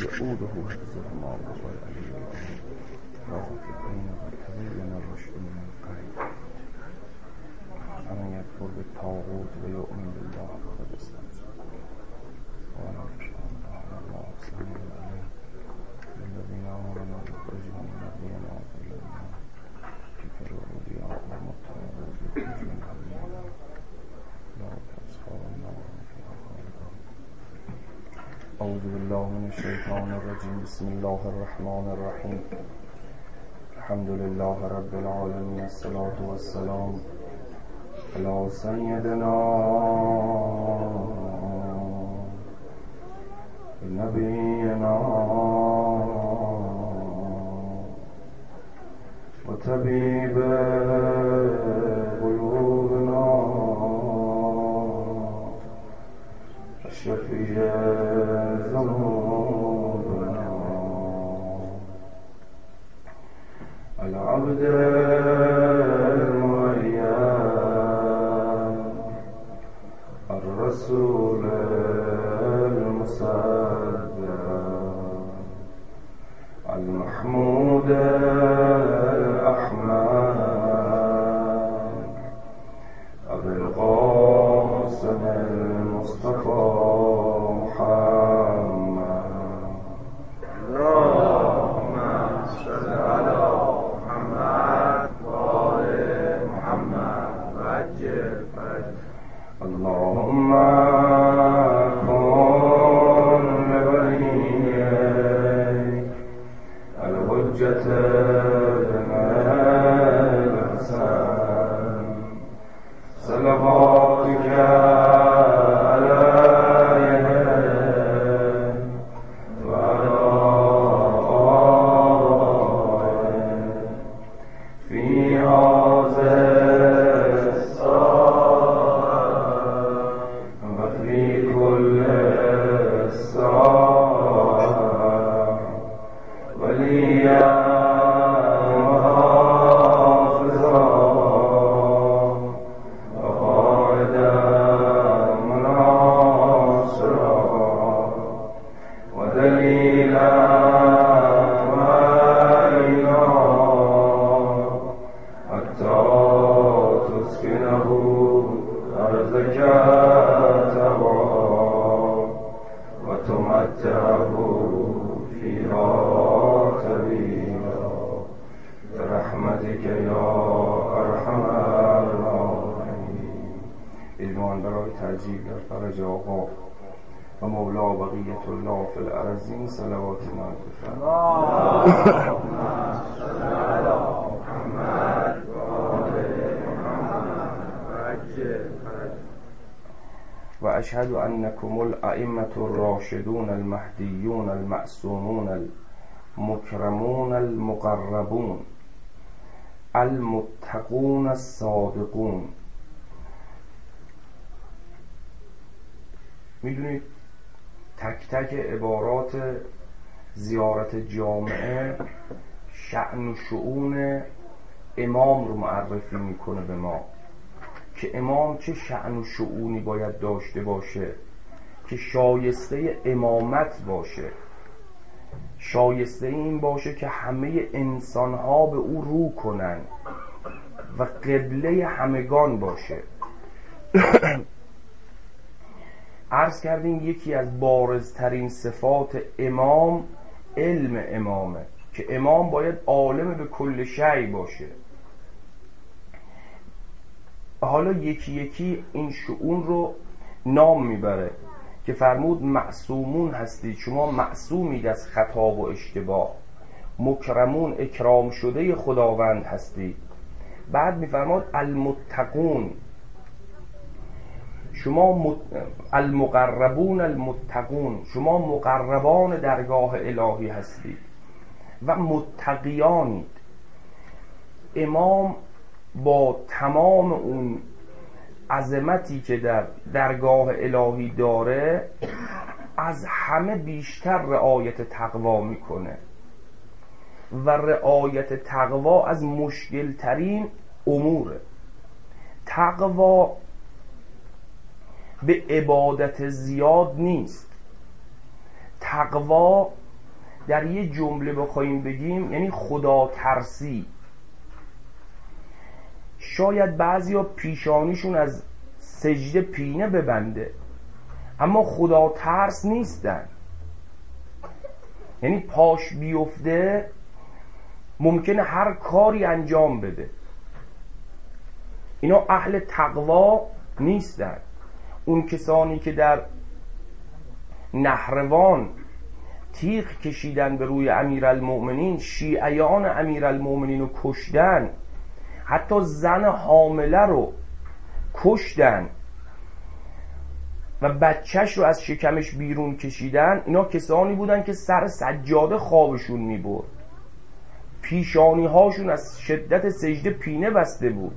يؤوده حفظهما وهو العلي العظيم. رافق بين وتبين الرشد من الغي. ومن يكفر بالطاغوت ويؤمن بالله فقد استمسك. وأنا الله سميع عليم الذين آمنوا يخرجهم من الظلمات إلى النور كفروا أولياءهم الطاغوت يخرجونهم من النور لا أصحاب النار أعوذ بالله من الشيطان الرجيم. بسم الله الرحمن الرحيم. الحمد لله رب العالمين. الصلاة والسلام على سيدنا نبينا وطبيب قلوبنا الشفيع ذنوبنا العبد المؤيد الرسول المصدق المحمود الأحمد أبي القاسم المصطفى محمد. اللهم صل على محمد وآل محمد وعجل فرجه. اللهم كن لوليك الحجة بن الحسن صلواتك عليه وعلى آله في هذا الساعة وفي كل الساعة وليا وحافظا وقائدا مناصرا ودليلا معينا حتى تسكنه أرضك تبعا وتمتعه فيها طويلا برحمتك يا أرحم الراحمين. ایمان برای ترجیح در فرج آقا و مولا بقیت الله فی الارضین صلوات من بفرمایید. اللهم صل علی محمد و آل محمد و عجل فرجه. و اشهد انکم الائمة الراشدون المهدیون المعصومون المکرمون المقربون المتقون الصادقون. میدونید تک تک عبارات زیارت جامعه شأن و شؤون امام رو معرفی میکنه به ما که امام چه شأن و شؤونی باید داشته باشه که شایسته امامت باشه، شایسته این باشه که همه انسانها به او رو کنن و قبله همگان باشه. عرض کردیم یکی از بارزترین صفات امام علم امامه که امام باید عالم به کل شیء باشه. حالا یکی یکی این شؤون رو نام میبره که فرمود معصومون هستید، شما معصومید از خطا و اشتباه، مکرمون اکرام شده خداوند هستید. بعد میفرماد المتقون، شما المقربون المتقون، شما مقربان درگاه الهی هستید و متقیانید. امام با تمام اون عظمتی که در درگاه الهی داره از همه بیشتر رعایت تقوا میکنه و رعایت تقوا از مشکل ترین اموره. تقوا به عبادت زیاد نیست، تقوا در یه جمله بخوایم بگیم یعنی خدا ترسی. شاید بعضیا پیشانیشون از سجده پینه ببنده اما خدا ترس نیستن، یعنی پاش بیفته ممکنه هر کاری انجام بده. اینا اهل تقوا نیستن. اون کسانی که در نهروان تیغ کشیدن به روی امیرالمؤمنین، شیعیان امیرالمؤمنین رو کشتن، حتی زن حامله رو کشتن و بچهش رو از شکمش بیرون کشیدن، اینا کسانی بودن که سر سجاده خوابشون میبرد، پیشانی هاشون از شدت سجده پینه بسته بود.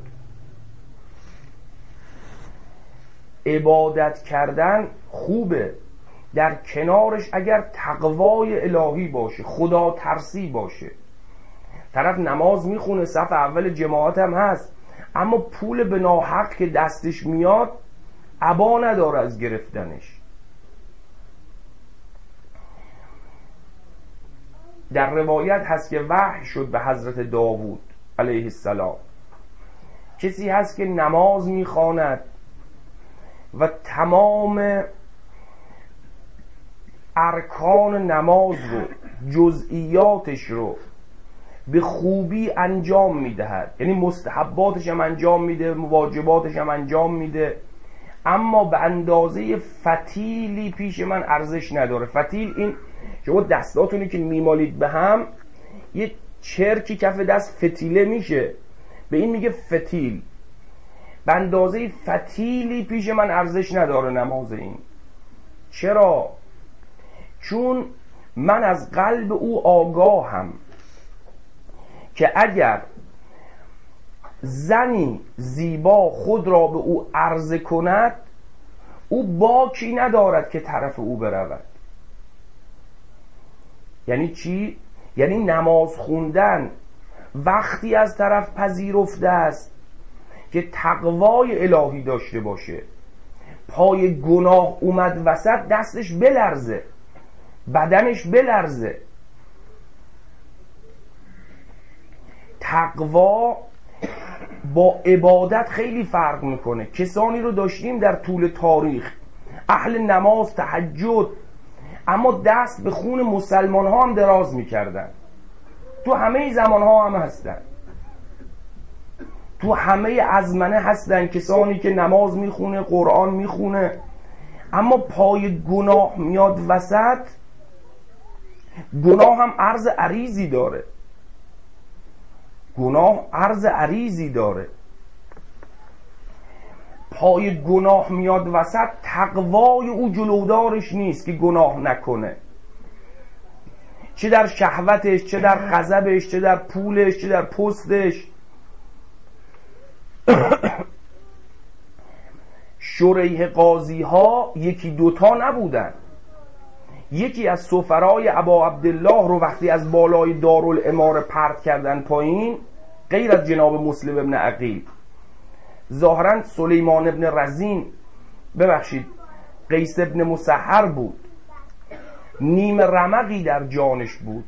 عبادت کردن خوبه، در کنارش اگر تقوای الهی باشه، خدا ترسی باشه. طرف نماز میخونه، صف اول جماعت هم هست، اما پول به ناحق که دستش میاد ابا نداره از گرفتنش. در روایت هست که وحی شد به حضرت داوود علیه السلام، کسی هست که نماز میخواند و تمام ارکان نماز رو، جزئیاتش رو به خوبی انجام میدهد، یعنی مستحباتش هم انجام میده، واجباتش هم انجام میده، اما به اندازه فتیلی پیش من ارزش نداره. فتیل این شما دستاتونی که میمالید به هم یه چرکی کف دست فتیله میشه، به این میگه فتیل. به اندازه فتیلی پیش من ارزش نداره نماز این. چرا؟ چون من از قلب او آگاهم که اگر زنی زیبا خود را به او عرضه کند، او باکی ندارد که طرف او برود. یعنی چی؟ یعنی نماز خوندن وقتی از طرف پذیرفته است که تقوای الهی داشته باشه، پای گناه اومد وسط دستش بلرزه، بدنش بلرزه. تقوا با عبادت خیلی فرق میکنه. کسانی رو داشتیم در طول تاریخ اهل نماز، تهجد، اما دست به خون مسلمان ها هم دراز میکردن. تو همه زمان ها هم هستن، تو همه ازمنه هستن کسانی که نماز میخونه، قرآن میخونه، اما پای گناه میاد وسط. گناه هم عرض عریضی داره، گناه عرض عریضی داره. پای گناه میاد وسط، تقوای او جلودارش نیست که گناه نکنه، چه در شهوتش، چه در غضبش، چه در پولش، چه در پستش. شریح قاضی ها یکی دوتا نبودن. یکی از سفرای ابا عبدالله رو وقتی از بالای دارالاماره پرت کردن پایین، غیر از جناب مسلم ابن عقیل، ظاهرا سلیمان ابن رزین، ببخشید قیس ابن مسحر بود، نیم رمقی در جانش بود،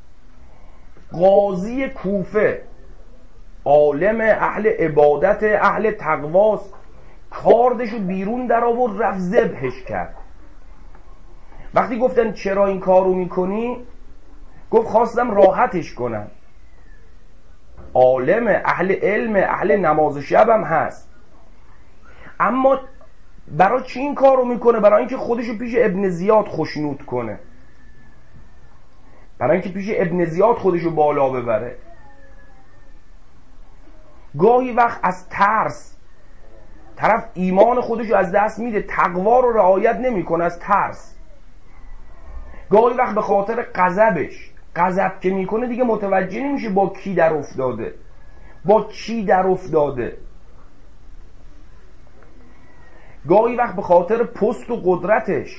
قاضی کوفه، عالم اهل عبادت، اهل تقواست، کاردشو بیرون در آورد، رفت ذبحش کرد. وقتی گفتن چرا این کارو میکنی؟ گفت خواستم راحتش کنم. عالم، اهل علم، اهل نماز شب هم هست، اما برای چی این کارو میکنه؟ برای اینکه خودشو پیش ابن زیاد خوشنود کنه، برای اینکه پیش ابن زیاد خودشو بالا ببره. گاهی وقت از ترس طرف ایمان خودشو از دست میده، تقوا رو رعایت نمیکنه از ترس. گاهی وقت به خاطر غضبش، غضب که میکنه دیگه متوجه نمیشه با کی در افتاده، با چی در افتاده. گاهی وقت به خاطر پست و قدرتش.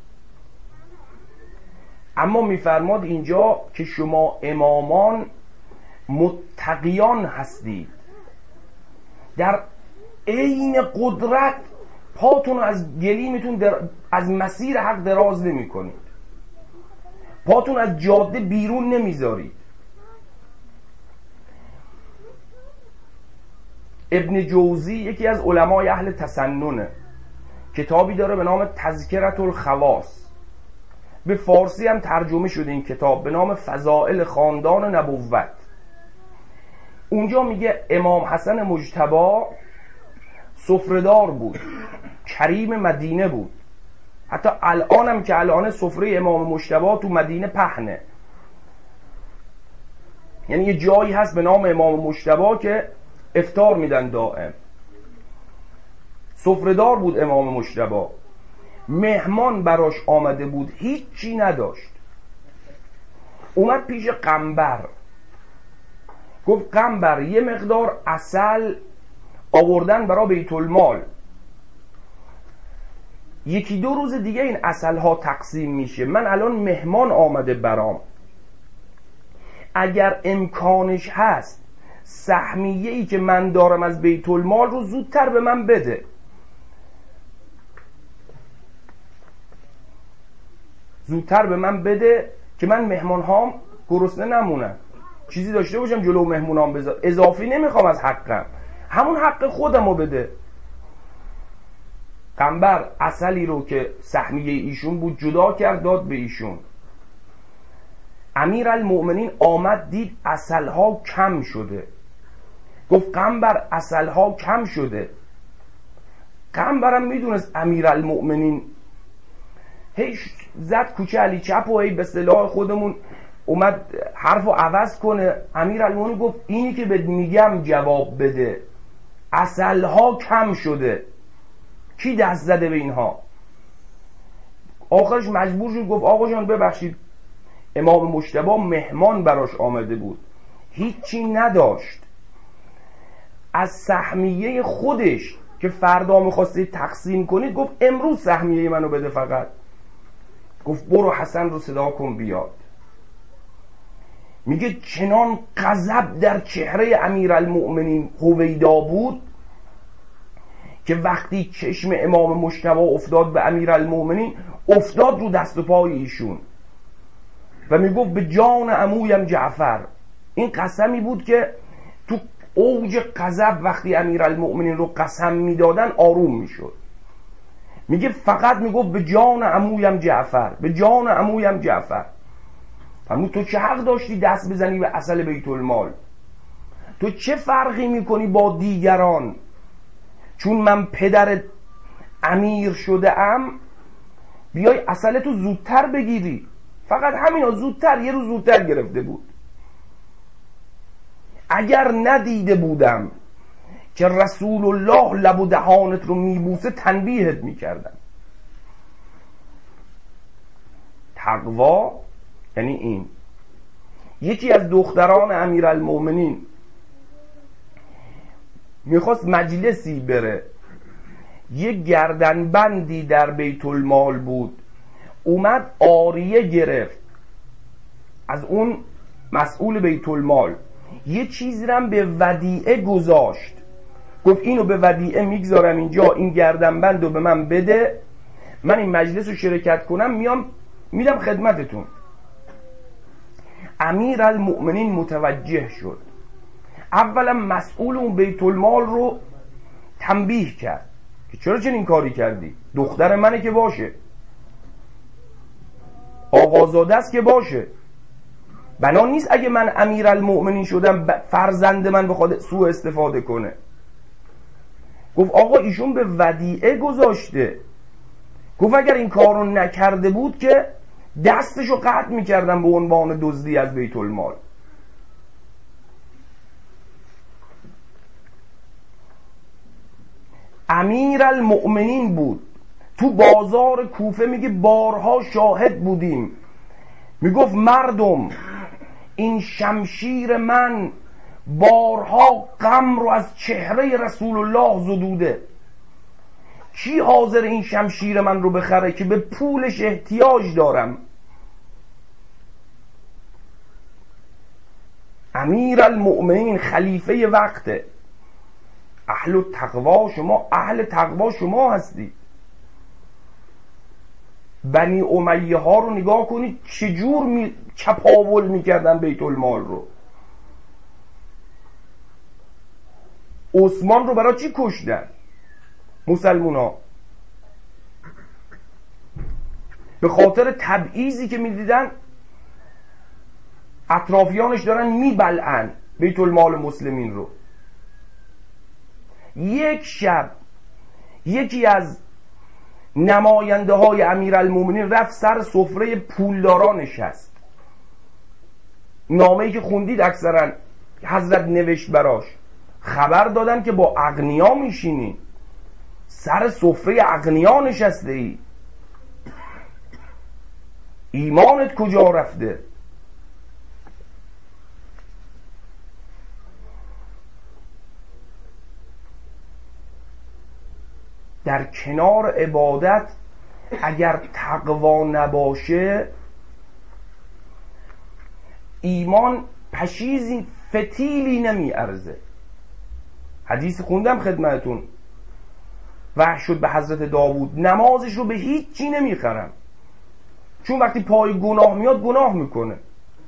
اما میفرماد اینجا که شما امامان متقیان هستید، در عین قدرت پاتون از گلیمتون از مسیر حق دراز نمی کنید. پاتون از جاده بیرون نمیذارید. ابن جوزی یکی از علمای اهل تسننه، کتابی داره به نام تذکرة الخواص، به فارسی هم ترجمه شده این کتاب به نام فضائل خاندان نبوت. اونجا میگه امام حسن مجتبی سفره‌دار بود، کریم مدینه بود. حتی الان هم که الان سفره امام مجتبی تو مدینه پهنه، یعنی یه جایی هست به نام امام مجتبی که افطار میدن دائم. سفره‌دار بود امام مجتبی، مهمان براش آمده بود، هیچی نداشت. اومد پیش قنبر، گفت قنبر یه مقدار عسل آوردن برای بیت المال، یکی دو روز دیگه این عسل ها تقسیم میشه، من الان مهمان آمده برام، اگر امکانش هست سهمیه ای که من دارم از بیت المال رو زودتر به من بده. زودتر به من بده که من مهمان هام گرسنه نمونم، چیزی داشته باشم جلو مهمونام بذار، اضافی نمیخوام از حقم، همون حق خودم رو بده. قنبر عسلی رو که سهمیه ایشون بود جدا کرد داد به ایشون. امیرالمؤمنین آمد دید عسلها کم شده، گفت قنبر عسلها کم شده. قنبرم میدونست امیرالمؤمنین هی زد کوچه علی چپ و هی به اصطلاح خودمون اومد حرفو عوض کنه. امیرالمؤمنین گفت اینی که بهت میگم جواب بده، عسلها کم شده، کی دست زده به اینها؟ آخرش مجبور شد گفت آقا جان ببخشید امام مجتبی مهمان براش آمده بود، هیچی نداشت، از سهمیه خودش که فردا میخواسته تقسیم کنید گفت امروز سهمیه منو بده فقط. گفت برو حسن رو صدا کن بیاد. میگه چنان غضب در چهره امیرالمؤمنین هویدا بود که وقتی چشم امام مجتبی افتاد به امیرالمؤمنین افتاد رو دست و پای ایشون و میگفت به جان عمویم جعفر. این قسمی بود که تو اوج غضب وقتی امیرالمؤمنین رو قسم میدادن آروم میشد. میگه فقط میگفت به جان عمویم جعفر، به جان عمویم جعفر. فرمود تو چه حق داشتی دست بزنی به عسل بیت المال؟ تو چه فرقی میکنی با دیگران؟ چون من پدر امیر شده ام بیای عسل تو زودتر بگیری. فقط همینا، زودتر، یه روز زودتر گرفته بود. اگر ندیده بودم که رسول الله لب و دهانت رو میبوسه تنبیهت میکردم. تقوا یعنی این. یکی از دختران امیرالمؤمنین میخواست مجلسی بره، یه گردنبندی در بیت المال بود، اومد آریه گرفت از اون مسئول بیت المال، یه چیزی رو به ودیعه گذاشت، گفت اینو به ودیعه میگذارم اینجا، این گردنبند رو به من بده، من این مجلس رو شرکت کنم میام میدم خدمتتون. امیرالمؤمنین متوجه شد، اولا مسئول اون بیت المال رو تنبیه کرد که چرا چنین کاری کردی، دختر منه که باشه، آقازاده است که باشه، بنا نیست اگه من امیرالمؤمنین شدم فرزند من بخواد سوء استفاده کنه. گفت آقا ایشون به ودیعه گذاشته. گفت اگر این کارو نکرده بود که دستشو قطع میکردم به عنوان دزدی از بیت المال. امیرالمؤمنین بود، تو بازار کوفه میگه بارها شاهد بودیم، میگفت مردم این شمشیر من بارها غم رو از چهره رسول الله زدوده، کی حاضر این شمشیر من رو بخره که به پولش احتیاج دارم؟ امیرالمؤمنین خلیفه وقته، اهل تقوا شما، اهل تقوا شما هستی. بنی امیه ها رو نگاه کنید چجور چپاول میکردن بیت المال رو. عثمان رو برای چی کشتن مسلمون ها؟ به خاطر تبعیضی که میدیدن اطرافیانش دارن میبلعن بیت المال مسلمین رو. یک شب یکی از نماینده های امیرالمومنین رفت سر سفره پولداران نشست. نامه‌ای که خوندید اکثرا حضرت نوشت براش، خبر دادن که با اغنیا میشینی، سر سفره اغنیا نشسته ای، ایمانت کجا رفته؟ در کنار عبادت اگر تقوا نباشه ایمان پشیزی فتیلی نمی ارزه. حدیث خوندم خدمتون، وحی شد به حضرت داوود نمازش رو به هیچ چی نمیخرم، چون وقتی پای گناه میاد گناه میکنه.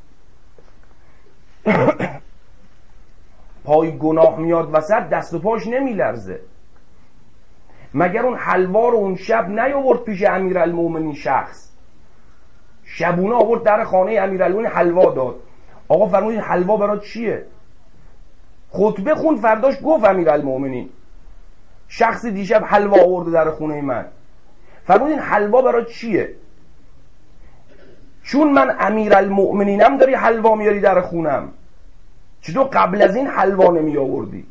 پای گناه میاد وسط دست و پاش نمیلرزه. مگر اون حلوا رو اون شب نیاورد پیش امیرالمومنین شخص، شبونه آورد در خانه امیرالمومنین حلوا داد. آقا فرمودین حلوا برای چیه؟ خطبه خون فرداش گفت امیرالمومنین شخصی دیشب حلوا آورده در خونه من. فرمودین حلوا برای چیه؟ چون من امیرالمومنینم داری حلوا میاری در خونم، چطور قبل از این حلوا نمی آوردی؟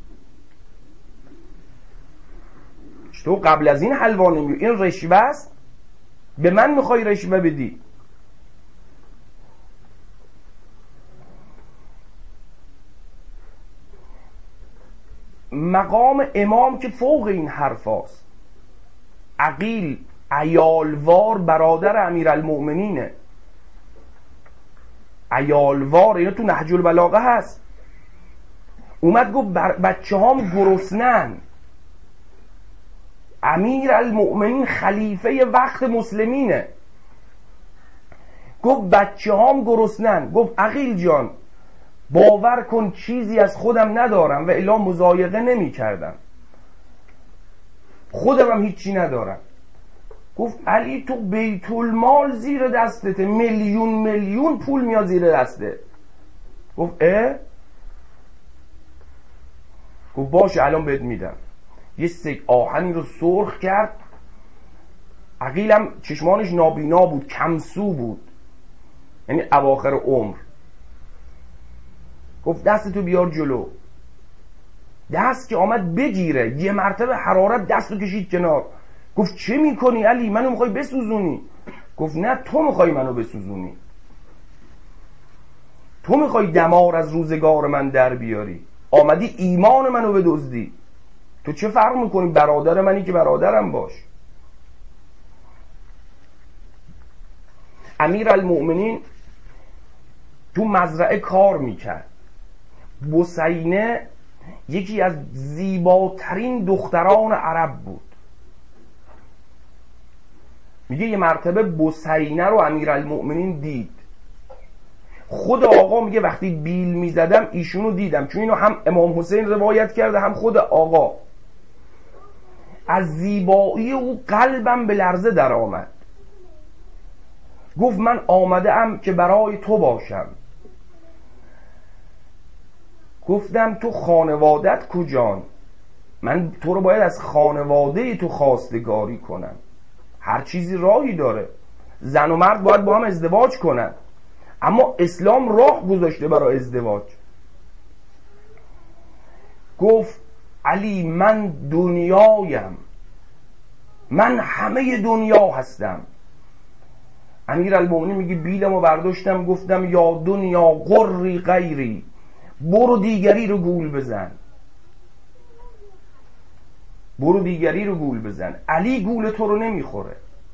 چطور قبل از این حلوا نمی آوردی؟ این رشوه است؟ به من میخوای رشوه بدی؟ مقام امام که فوق این حرف هاست. عقیل عیالوار برادر امیرالمومنینه، عیالوار، اینو تو نهج البلاغه هست. اومد گفت بچه هام گرسنن، امیرالمومنین خلیفه وقت مسلمینه، گفت بچه هام گرسنن. گفت عقیل جان باور کن چیزی از خودم ندارم و الا مضایقه نمی کردم، خودم هم هیچی ندارم. گفت علی تو بیت المال زیر دستته، میلیون میلیون پول میاد زیر دسته. گفت گفت باشه الان بهت میدم. یه سگ آهنی رو سرخ کرد. عقیلم چشمانش نابینا بود، کمسو بود، یعنی اواخر عمر. گفت دستتو بیار جلو. دست که آمد بگیره یه مرتبه حرارت دستو کشید کنار. گفت چه میکنی علی؟ منو میخوای بسوزونی؟ گفت نه تو میخوای منو بسوزونی، تو میخوای دمار از روزگار من در بیاری، آمدی ایمان منو بدزدی. تو چه فرق میکنی؟ برادر منی که برادرم باش. امیرالمومنین تو مزرعه کار میکرد. بسینه یکی از زیباترین دختران عرب بود. میگه یه مرتبه بسینه رو امیرالمومنین دید. خود آقا میگه وقتی بیل میزدم ایشونو دیدم، چون اینو هم امام حسین روایت کرده هم خود آقا. از زیبایی او قلبم به لرزه در آمد. گفت من آمده ام که برای تو باشم. گفتم تو خانوادت کجان؟ من تو رو باید از خانواده تو خواستگاری کنم. هر چیزی راهی داره، زن و مرد باید با هم ازدواج کنن، اما اسلام راه گذاشته برای ازدواج. گفت علی من دنیایم، من همه دنیا هستم. امیرالمومنین میگه بیلمو برداشتم گفتم یا دنیا قری غیری، برو دیگری رو گول بزن، برو دیگری رو گول بزن. علی گول تو رو نمیخوره.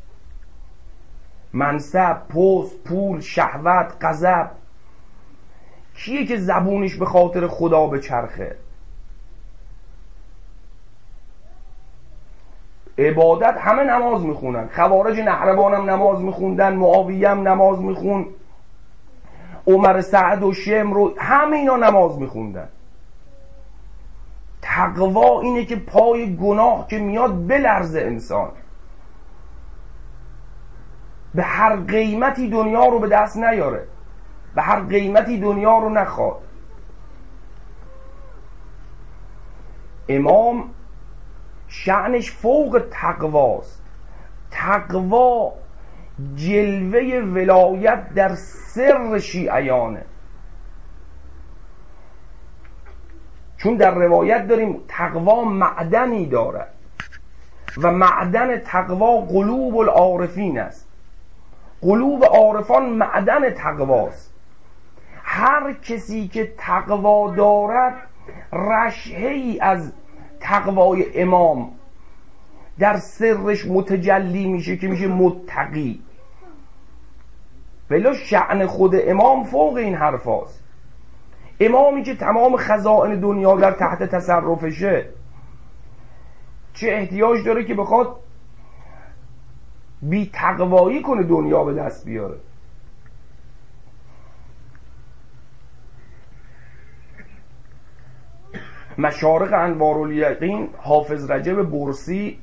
منصب، پست، پول، شهوت، غضب، کیه که زبونش به خاطر خدا به چرخه؟ عبادت همه نماز میخونن، خوارج نهروان هم نماز میخوندن، معاویه هم نماز میخون، عمر سعد و شمر رو همه اینا نماز میخوندن. تقوا اینه که پای گناه که میاد بلرزه انسان، به هر قیمتی دنیا رو به دست نیاره، به هر قیمتی دنیا رو نخواد. امام شأنش فوق تقواست. تقوا جلوه ولایت در سر شیعیانه، چون در روایت داریم تقوا معدنی دارد و معدن تقوا قلوب العارفین است. قلوب عارفان معدن تقواست. هر کسی که تقوا دارد رشحه‌ای از تقوای امام در سرش متجلی میشه که میشه متقی. ولی شأن خود امام فوق این حرف هاست. امامی که تمام خزائن دنیا در تحت تصرفشه، چه احتیاج داره که بخواد بی تقوایی کنه دنیا به دست بیاره؟ مشارق انوارالیقین حافظ رجب برسی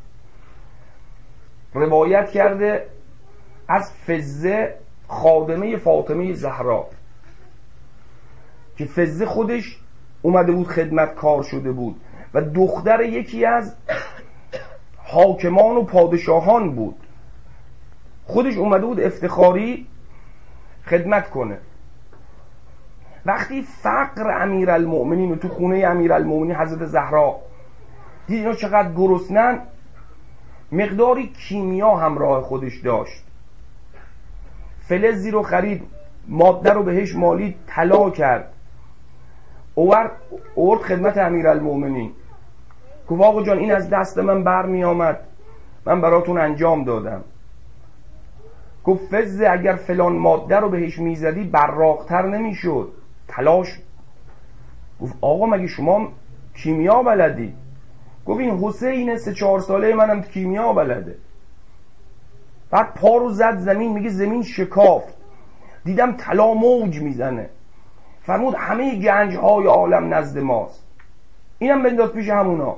روایت کرده از فزه خادمه فاطمه زهرا که فزه خودش اومده بود خدمت کار شده بود و دختر یکی از حاکمان و پادشاهان بود، خودش اومده بود افتخاری خدمت کنه. وقتی فقر امیرالمؤمنین و تو خونه امیرالمؤمنین حضرت زهرا دید اینا چقدر گرسنن، مقداری کیمیا همراه خودش داشت، فلزی رو خرید، ماده رو بهش مالید، طلا کرد، آورد خدمت امیرالمؤمنین. گفت آقا جان این از دست من برمی آمد، من براتون انجام دادم. گفت فزه اگر فلان ماده رو بهش میزدی براقتر نمیشد، تلاش. گفت آقا مگه شما کیمیا بلدی؟ گفت این حسین 3-4 ساله منم کیمیا بلده. بعد پا رو زد زمین، میگه زمین شکافت، دیدم طلا موج میزنه، فرمود همه گنج های عالم نزد ماست، اینم بنداز پیش همونا.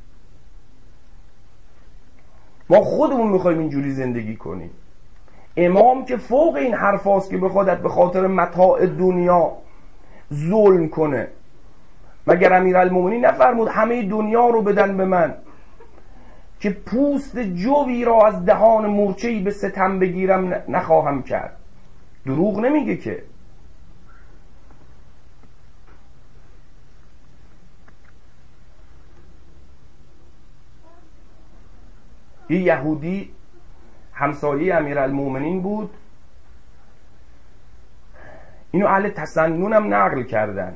ما خودمون میخوایم اینجوری زندگی کنیم. امام که فوق این حرف هاست که بخوادت به خاطر متاع دنیا ظلم کنه. مگر امیرالمومنین نفرمود همه دنیا رو بدن به من که پوست جوی را از دهان مورچه‌ای به ستم بگیرم نخواهم کرد؟ دروغ نمیگه که. یه یهودی همسایه امیرالمومنین بود، اینو اهل تسنن هم نقل کردن،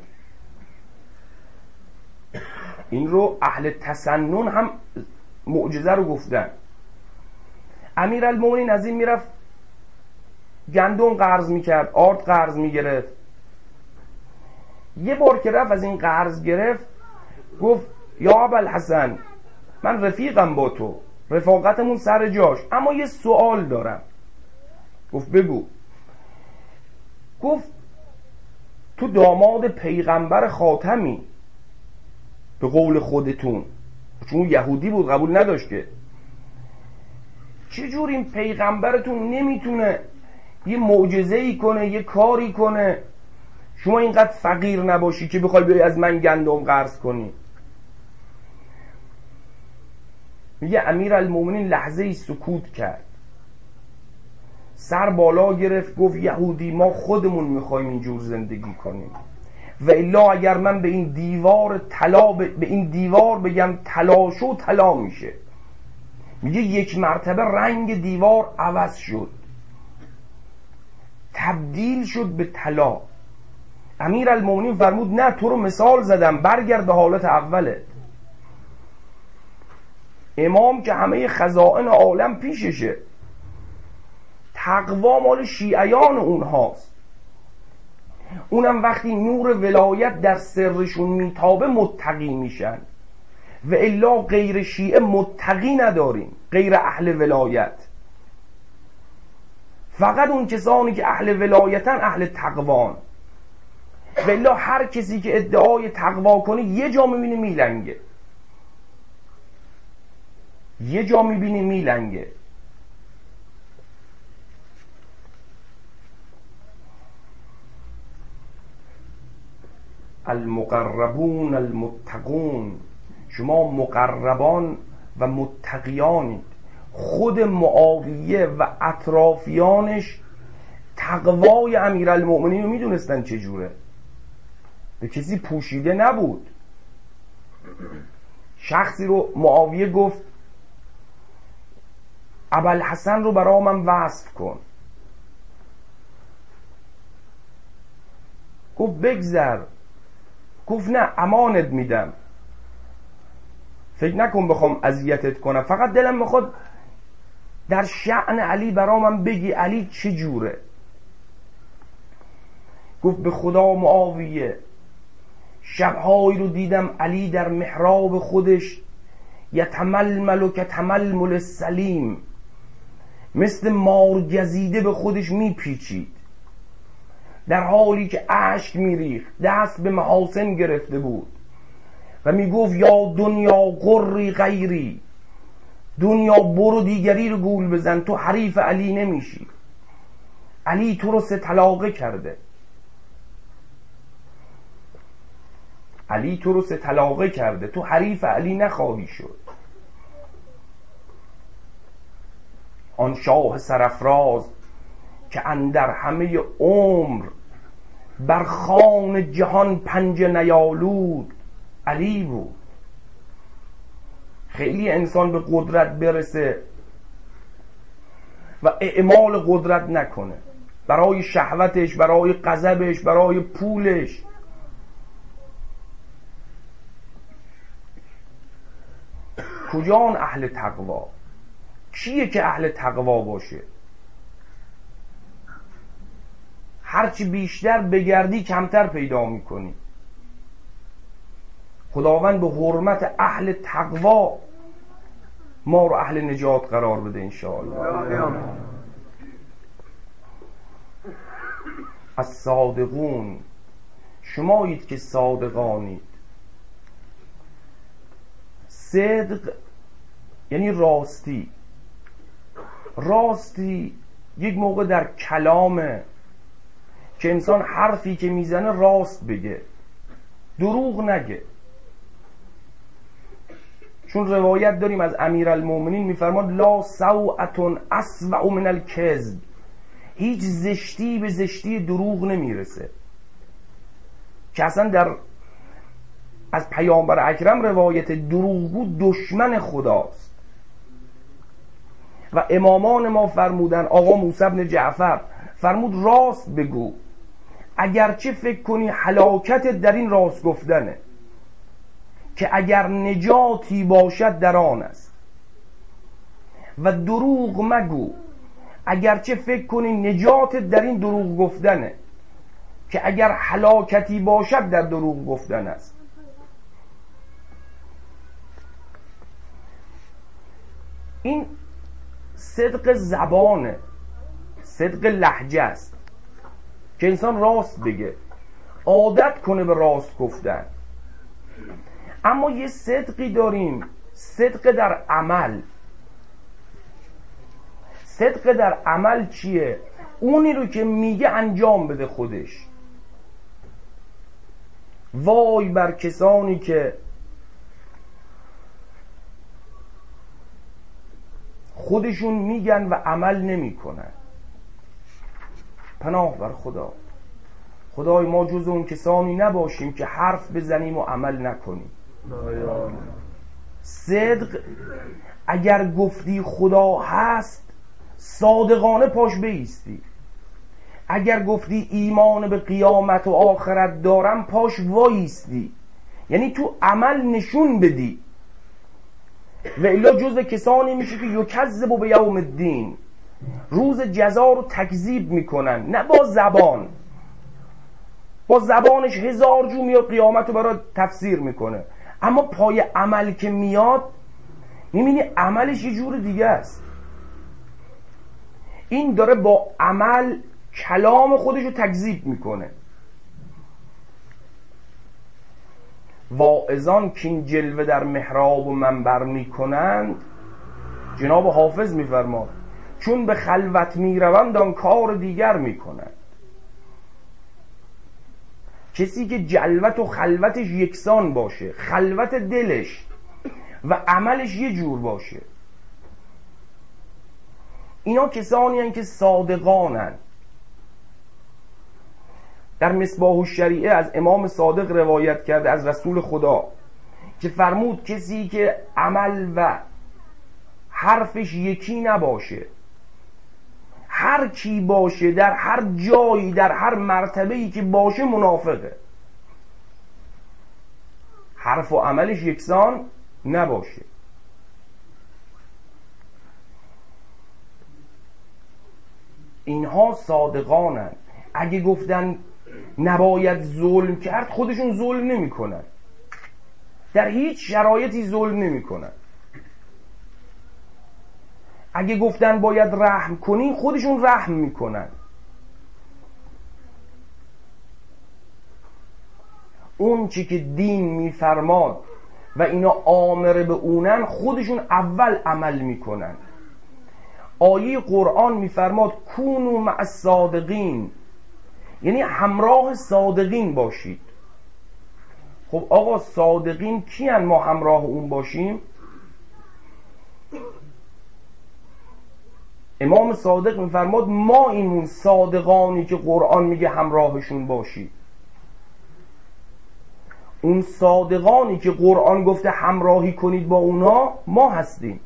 این رو اهل تسنن هم معجزه رو گفتن. امیرالمومنین از این میرفت گندم قرض میکرد، آرد قرض میگرفت. یه بار که رفت از این قرض گرفت، گفت یا ابوالحسن من رفیقم با تو، رفاقتمون سر جاش، اما یه سوال دارم. گفت بگو. گفت تو داماد پیغمبر خاتمی به قول خودتون، چون یهودی بود قبول نداشت که، چجور این پیغمبرتون نمیتونه یه معجزه‌ای کنه، یه کاری کنه، شما اینقدر فقیر نباشی که بخوای بیای از من گندم قرض کنی؟ میگه امیرالمومنین لحظه‌ای سکوت کرد، سر بالا گرفت، گفت یهودی ما خودمون میخوایم اینجور زندگی کنیم، و الا اگر من به این دیوار طلا به این دیوار بگم طلا شو، طلا میشه. میگه یک مرتبه رنگ دیوار عوض شد، تبدیل شد به طلا. امیرالمومنین فرمود نه تو رو مثال زدم، برگرد به حالت اولت. امام که همه خزائن عالم پیششه، تقوا مال شیعیان اونهاست، اونم وقتی نور ولایت در سرشون میتابه متقی میشن. و الا غیر شیعه متقی نداریم، غیر اهل ولایت. فقط اون کسانی که اهل ولایتن اهل تقوان، و الا هر کسی که ادعای تقوا کنه یه جا میبینی میلنگه، یه جا میبینی میلنگه. المقربون المتقون، شما مقربان و متقیانید. خود معاویه و اطرافیانش تقوای امیرالمؤمنین رو میدونستن چجوره، به کسی پوشیده نبود. شخصی رو معاویه گفت ابوالحسن رو برای من وصف کن، گفت بگذر، گفت نه امانت میدم، فکر نکن بخوام اذیتت کنم، فقط دلم میخواد در شأن علی برا من بگی علی چه جوره. گفت به خدا معاویه شبهایی رو دیدم علی در محراب خودش یتململ که تململ السلیم، مثل مار گزیده به خودش میپیچید، در حالی که اشک میریخت، دست به محاسن گرفته بود و میگفت یا دنیا قری غیری، دنیا برو دیگری رو گول بزن، تو حریف علی نمیشی، علی تو رو 3 طلاقه کرده، علی تو رو 3 طلاقه کرده، تو حریف علی نخواهی شد. آن شاه سرافراز که اندر همه عمر بر خوان جهان پنجه نیالود علی بود. خیلی انسان به قدرت برسه و اعمال قدرت نکنه برای شهوتش، برای غضبش، برای پولش. کجان اهل تقوا؟ کیه که اهل تقوا باشه؟ هرچی بیشتر بگردی کمتر پیدا میکنی. خداوند به حرمت اهل تقوا ما رو اهل نجات قرار بده انشاءالله. از صادقون، شمایید که صادقانید. صدق یعنی راستی. راستی یک موقع در کلامه که انسان حرفی که میزنه راست بگه، دروغ نگه. چون روایت داریم از امیرالمؤمنین میفرماد لا سوءة اسوأ من الکذب، هیچ زشتی به زشتی دروغ نمیرسه. که اصلا در از پیامبر اکرم روایت دروغگو دشمن خداست. و امامان ما فرمودن، آقا موسی بن جعفر فرمود راست بگو، اگرچه فکر کنی هلاکت در این راست گفتنه، که اگر نجاتی باشد در آن است. و دروغ مگو، اگرچه فکر کنی نجات در این دروغ گفتنه، که اگر هلاکتی باشد در دروغ گفتن است. این صدق زبانه، صدق لهجه است که انسان راست بگه، عادت کنه به راست گفتن. اما یه صدقی داریم، صدق در عمل. صدق در عمل چیه؟ اونی رو که میگه انجام بده خودش. وای بر کسانی که خودشون میگن و عمل نمی کنن. پناه بر خدا. خدای ما جز اون کسانی نباشیم که حرف بزنیم و عمل نکنیم. صدق اگر گفتی خدا هست، صادقانه پاش بایستی. اگر گفتی ایمان به قیامت و آخرت دارم، پاش وایستی، یعنی تو عمل نشون بدی. و الا جز کسانی میشه که یکذب به یوم الدین، روز جزا رو تکذیب میکنن. نه با زبان، با زبانش 1000 جو میاد قیامت رو برای تفسیر میکنه، اما پای عمل که میاد میبینی عملش یه جور دیگه است. این داره با عمل کلام خودش رو تکذیب میکنه. واعظان که این جلوه در محراب و منبر میکنند، جناب حافظ میفرماد چون به خلوت میروند آن کار دیگر میکنند. کسی که جلوت و خلوتش یکسان باشه، خلوت دلش و عملش یه جور باشه، اینا کسانی هستند که صادقانند. در مصباح الشریعه از امام صادق روایت کرده از رسول خدا که فرمود کسی که عمل و حرفش یکی نباشه، هر کی باشه، در هر جایی، در هر مرتبه‌ای که باشه، منافقه. حرف و عملش یکسان نباشه. اینها صادقانند. اگه گفتن نباید ظلم کرد، خودشون ظلم نمی کنن، در هیچ شرایطی ظلم نمی کنن. اگه گفتن باید رحم کنی، خودشون رحم می کنن. اون چی که دین می فرماد و اینا آمر به اونن، خودشون اول عمل می کنن. آیه قرآن می فرماد کونوا مع الصادقین، یعنی همراه صادقین باشید. خب آقا صادقین کیان ما همراه اون باشیم؟ امام صادق میفرماد ما اینون صادقانی که قرآن میگه همراهشون باشید. اون صادقانی که قرآن گفته همراهی کنید با اونا ما هستیم.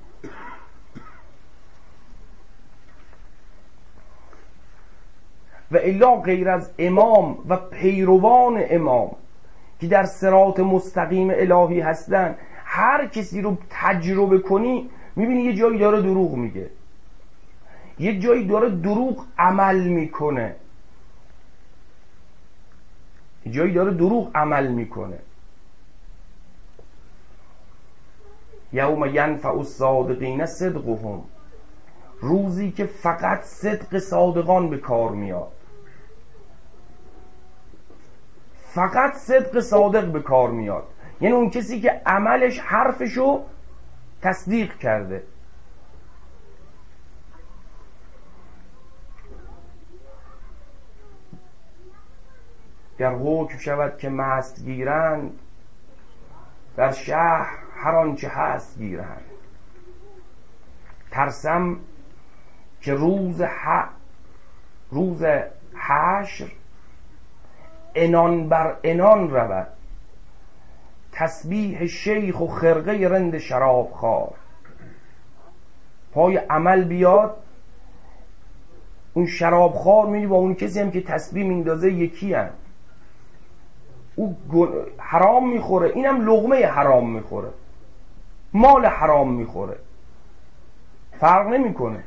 و الا غیر از امام و پیروان امام که در صراط مستقیم الهی هستن، هر کسی رو تجربه کنی میبینی یه جایی داره دروغ میگه، یه جایی داره دروغ عمل میکنه، یه جایی داره دروغ عمل میکنه. یوم ینفع الصادقین صدقهم، روزی که فقط صدق صادقان به کار میاد، فقط صدق صادق به کار میاد. یعنی اون کسی که عملش حرفشو تصدیق کرده. گر حکم شود که مست گیرند، در شهر هر آنچه هست گیرند. ترسم که روز حشر انان بر انان رود، تسبیح شیخ و خرقه رند شراب خوار. پای عمل بیاد، اون شراب خوار میگه با اون کسی هم که تسبیح میندازه یکی هم. او حرام میخوره، اینم لقمه حرام میخوره، مال حرام میخوره، فرق نمیکنه.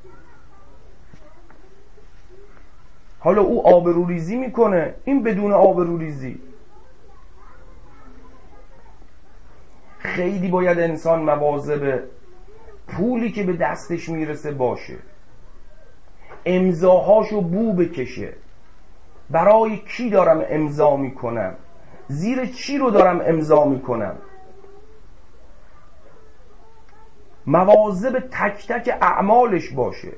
حالا او آبروریزی میکنه، این بدون آبروریزی. خیلی باید انسان مواظب پولی که به دستش میرسه باشه، امضاهاشو بو بکشه. برای کی دارم امضا میکنم؟ زیر چی رو دارم امضا میکنم؟ مواظب تک تک اعمالش باشه.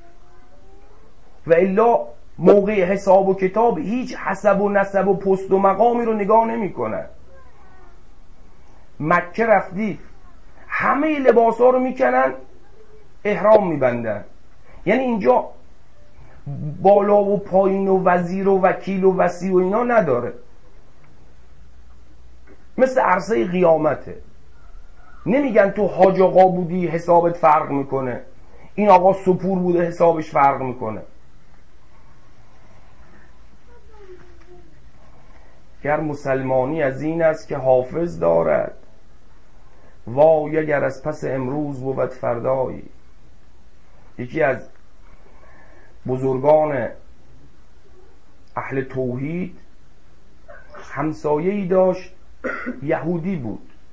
و الا موقع حساب و کتاب هیچ حسب و نسب و پست و مقامی رو نگاه نمی کنن. مکه رفتی، همه لباس ها رو میکنن، احرام میبندن. یعنی اینجا بالا و پایین و وزیر و وکیل و وصی و اینا نداره، مثل عرصه قیامته. نمیگن تو حاج آقا بودی حسابت فرق میکنه، این آقا سپور بوده حسابش فرق میکنه. گر مسلمانی از این است که حافظ دارد، وای اگر از پس امروز بود فردایی. یکی از بزرگان اهل توحید همسایه‌ای داشت، یهودی بود.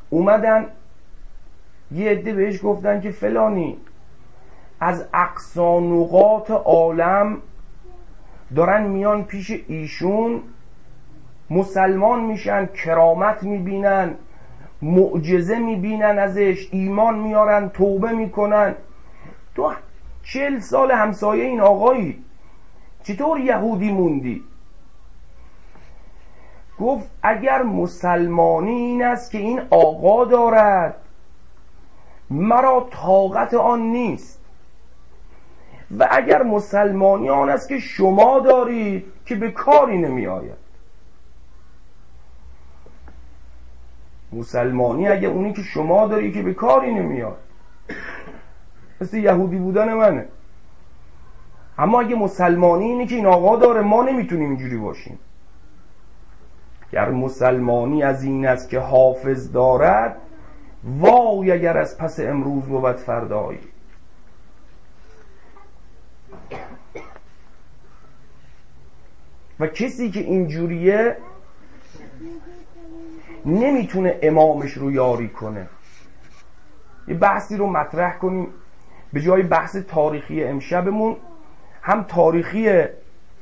اومدن یه عده بهش گفتن که فلانی از اقصا نقاط عالم دارن میان پیش ایشون، مسلمان میشن، کرامت میبینن، معجزه میبینن ازش، ایمان میارن، توبه میکنن. تو 40 سال همسایه این آقایی، چطور یهودی موندی؟ گفت اگر مسلمانی این است که این آقا دارد، مرا طاقت آن نیست، و اگر مسلمانی آن است که شما دارید که به کاری نمی آید. مسلمانی اگر اونی که شما داری که به کاری نمی آید، مثل یهودی بودن منه. اما اگه مسلمانی اینی که این آقا داره، ما نمیتونیم اینجوری باشیم. گر مسلمانی از این است که حافظ دارد، وای اگر از پس امروز بود فردایی. و کسی که اینجوریه نمیتونه امامش رو یاری کنه. یه بحثی رو مطرح کنیم به جای بحث تاریخی امشبمون، هم تاریخیه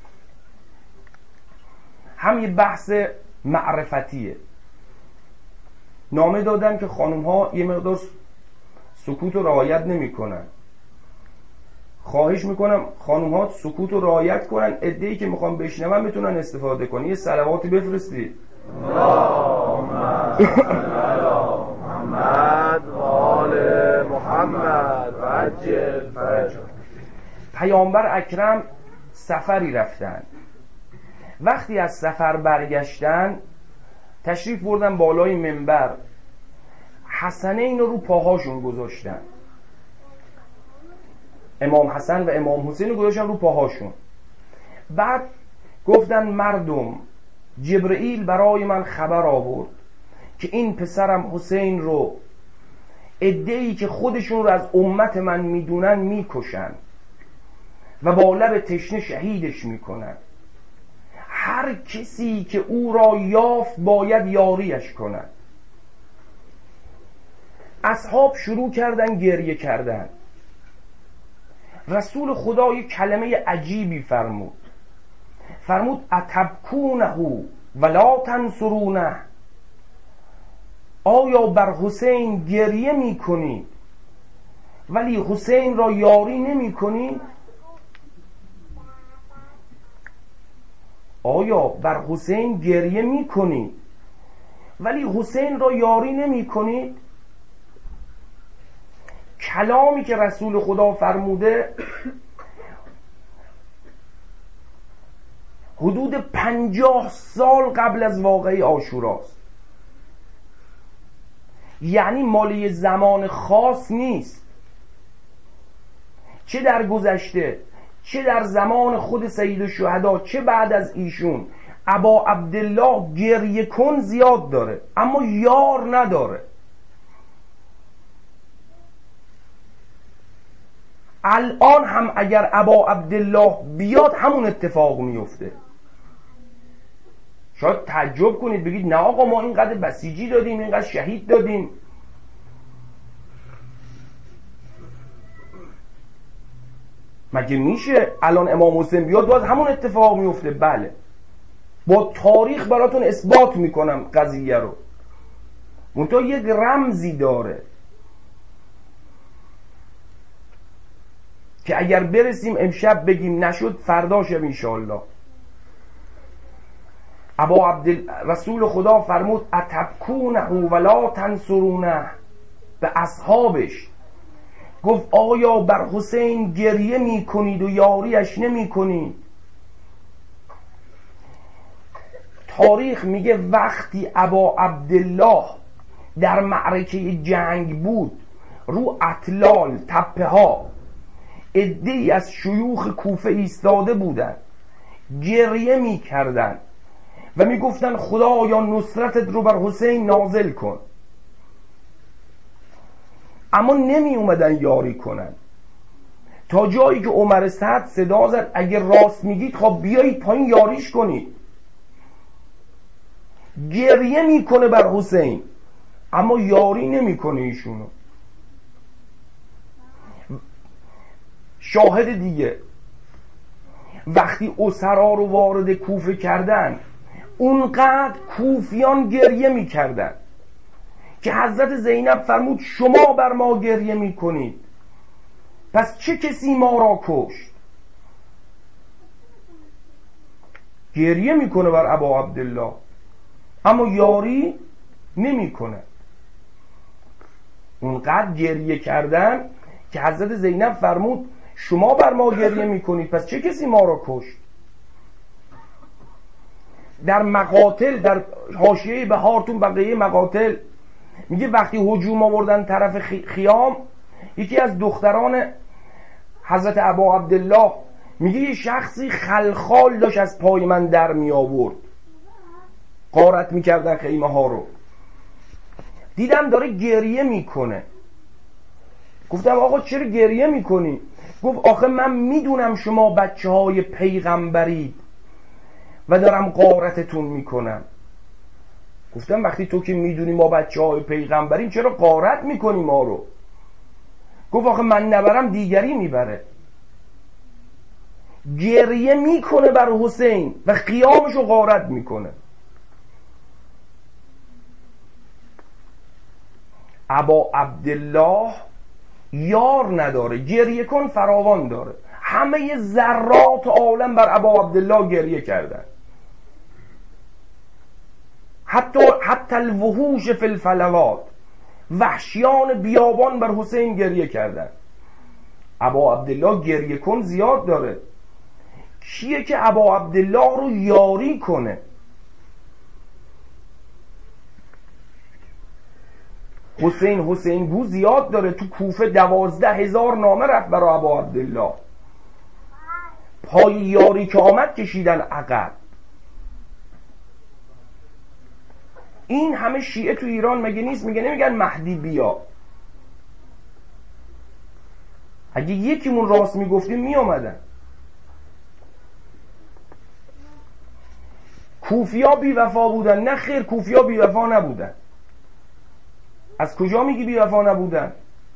هم یه بحث معرفتیه. نامه دادن که خانم ها یه مقدار سکوت رو رعایت نمی کنن. خواهش میکنم خانم ها سکوت رو رعایت کنن، عده‌ای که میخوام بشنون بتونن استفاده کنن. یه صلواتی بفرستید. محمد و آل محمد و عجل فرجهم. پیامبر اکرم سفری رفتن. وقتی از سفر برگشتن تشریف بردن بالای منبر، حسنین رو پاهاشون گذاشتن. امام حسن و امام حسین رو گذاشتن رو پاهاشون. بعد گفتن مردم، جبرئیل برای من خبر آورد که این پسرم حسین رو عده‌ای که خودشون رو از امت من میدونن میکشن و با لب تشنه شهیدش میکنن. هر کسی که او را یافت باید یاریش کند. اصحاب شروع کردن گریه کردن. رسول خدا یک کلمه عجیبی فرمود اتبکونه ولا تنصرونه. آیا بر حسین گریه میکنی ولی حسین را یاری نمی کنی؟ آیا بر حسین گریه میکنی ولی حسین را یاری نمی کنی؟ کلامی که رسول خدا فرموده حدود 50 سال قبل از واقعه عاشوراست. یعنی مالی زمان خاص نیست، چه در گذشته چه در زمان خود سید الشهدا چه بعد از ایشون. ابا عبدالله گریه کن زیاد داره اما یار نداره. الان هم اگر ابا عبدالله بیاد همون اتفاق میفته. شاید تعجب کنید بگید نه آقا ما اینقدر بسیجی دادیم، اینقدر شهید دادیم. مگه میشه الان امام حسین بیاد باز همون اتفاق میفته؟ بله، با تاریخ براتون اثبات میکنم قضیه رو. منتها یک رمزی داره که اگر برسیم امشب بگیم نشد فردا شب انشاءالله. رسول خدا فرمود اتبکونه ولا تنصرونه. به اصحابش گفت آیا بر حسین گریه می کنید و یاریش نمی کنید؟ تاریخ میگه وقتی ابا عبدالله در معرکه جنگ بود، رو اطلال تپه ها عده‌ای از شیوخ کوفه ایستاده بودن، گریه می کردن و می گفتن خدایا نصرتت رو بر حسین نازل کن. اما نمی اومدن یاری کنن، تا جایی که عمر سعد صدا زد اگه راست میگید خب بیایید پایین یاریش کنید. گریه میکنه بر حسین، اما یاری نمیکنه ایشونو. شاهد دیگه، وقتی اسرا رو وارد کوفه کردن اونقدر کوفیان گریه میکردن که حضرت زینب فرمود شما بر ما گریه میکنید، پس چه کسی ما را کشت؟ گریه میکنه بر ابا عبدالله اما یاری نمیکنه. اونقدر گریه کردن که حضرت زینب فرمود شما بر ما گریه میکنید، پس چه کسی ما را کشت؟ در مقاتل، در حاشیه بهارتون بقیه مقاتل میگه وقتی هجوم آوردن طرف خیام، یکی از دختران حضرت ابا عبدالله میگه یه شخصی خلخال داشت از پای من در می آورد، غارت میکردن خیمه ها رو، دیدم داره گریه میکنه. گفتم آقا چرا گریه میکنی؟ گفت آخه من میدونم شما بچه های پیغمبرید و دارم غارتتون میکنم. گفتم وقتی تو که میدونی ما بچه های پیغمبریم چرا غارت میکنی ما رو؟ گفت آخه من نبرم دیگری میبره. گریه میکنه بر حسین و قیامشو غارت میکنه. ابا عبدالله یار نداره، گریه کن فراوان داره. همه ذرات عالم بر ابا عبدالله گریه کردن، حتی الوحوش فی الفلوات، وحشیان بیابان بر حسین گریه کردن. ابا عبدالله گریه کن زیاد داره. کیه که ابا عبدالله رو یاری کنه؟ حسین گو زیاد داره. تو کوفه 12,000 نامه رفت برای ابا عبدالله. پای یاری که آمد کشیدن عقب. این همه شیعه تو ایران مگه نیست؟ میگه نمیگن مهدی بیا؟ اگه یکیمون راست میگفتیم میامدن. کوفیا بی وفا بودن؟ نه خیر، کوفیا بی وفا نبودن. از کجا میگی بی وفا نبودن؟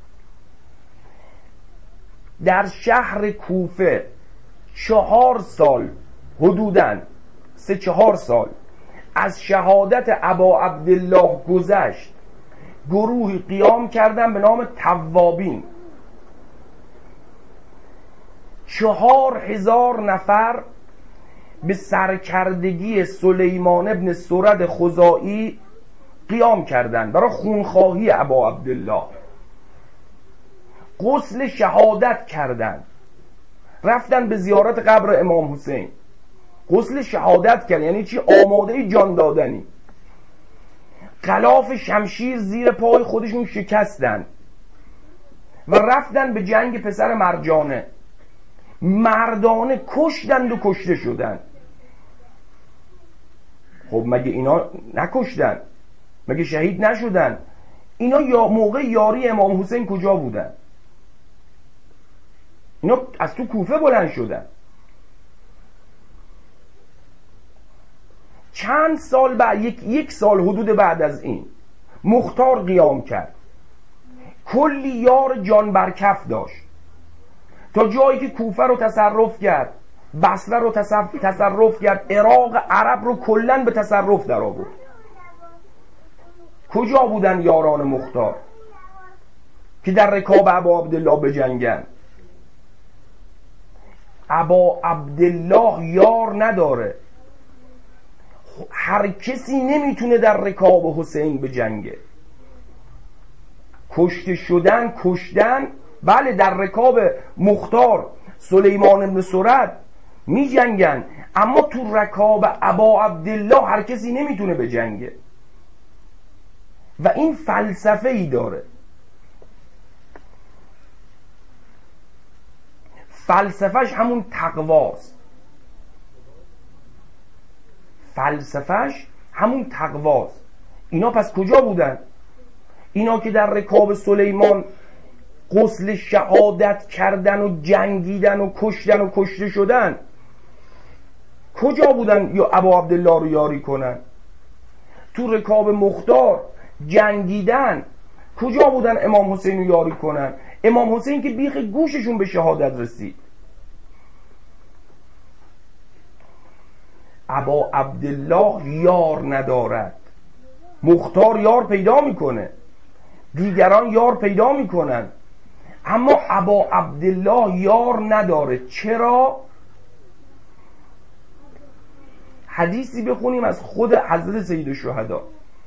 در شهر کوفه 4 سال حدوداً 3-4 سال از شهادت ابا عبدالله گذشت، گروهی قیام کردن به نام توابین. 4,000 نفر به سرکردگی سلیمان ابن سرد خزاعی قیام کردن برای خونخواهی ابا عبدالله. غسل شهادت کردن، رفتن به زیارت قبر امام حسین. غسل شهادت کردن یعنی چی؟ آماده جان دادنی. غلاف شمشیر زیر پای خودشون شکستن و رفتن به جنگ پسر مرجانه. مردانه کشتند و کشته شدن. خب مگه اینا نکشتن؟ مگه شهید نشدن؟ اینا یا موقع یاری امام حسین کجا بودن؟ اینا از تو کوفه بلند شدن. چند سال بعد، یک سال حدود بعد از این، مختار قیام کرد. کلی یار جان برکف داشت تا جایی که کوفه رو تصرف کرد، بصره رو تصرف کرد، عراق عرب رو کلن به تصرف در آورد. کجا بودن یاران مختار که در رکاب ابا عبدالله بجنگن؟ ابا عبدالله یار نداره. هر کسی نمیتونه در رکاب حسین بجنگه. کشته شدن، کشتن، بله در رکاب مختار سلیمان ابن سرد می جنگن، اما تو رکاب ابا عبدالله هر کسی نمیتونه بجنگه. و این فلسفه ای داره. فلسفهش همون تقواست. فلسفهش همون تقواست. اینا پس کجا بودن؟ اینا که در رکاب سلیمان غسل شهادت کردن و جنگیدن و کشتن و کشته شدن، کجا بودن یا ابا عبدالله رو یاری کنن؟ تو رکاب مختار جنگیدن، کجا بودن امام حسین رو یاری کنن؟ امام حسین که بیخ گوششون به شهادت رسید. ابا عبدالله یار ندارد، مختار یار پیدا میکنه، دیگران یار پیدا میکنن، اما ابا عبدالله یار نداره. چرا؟ حدیثی بخونیم از خود حضرت سید الشهدا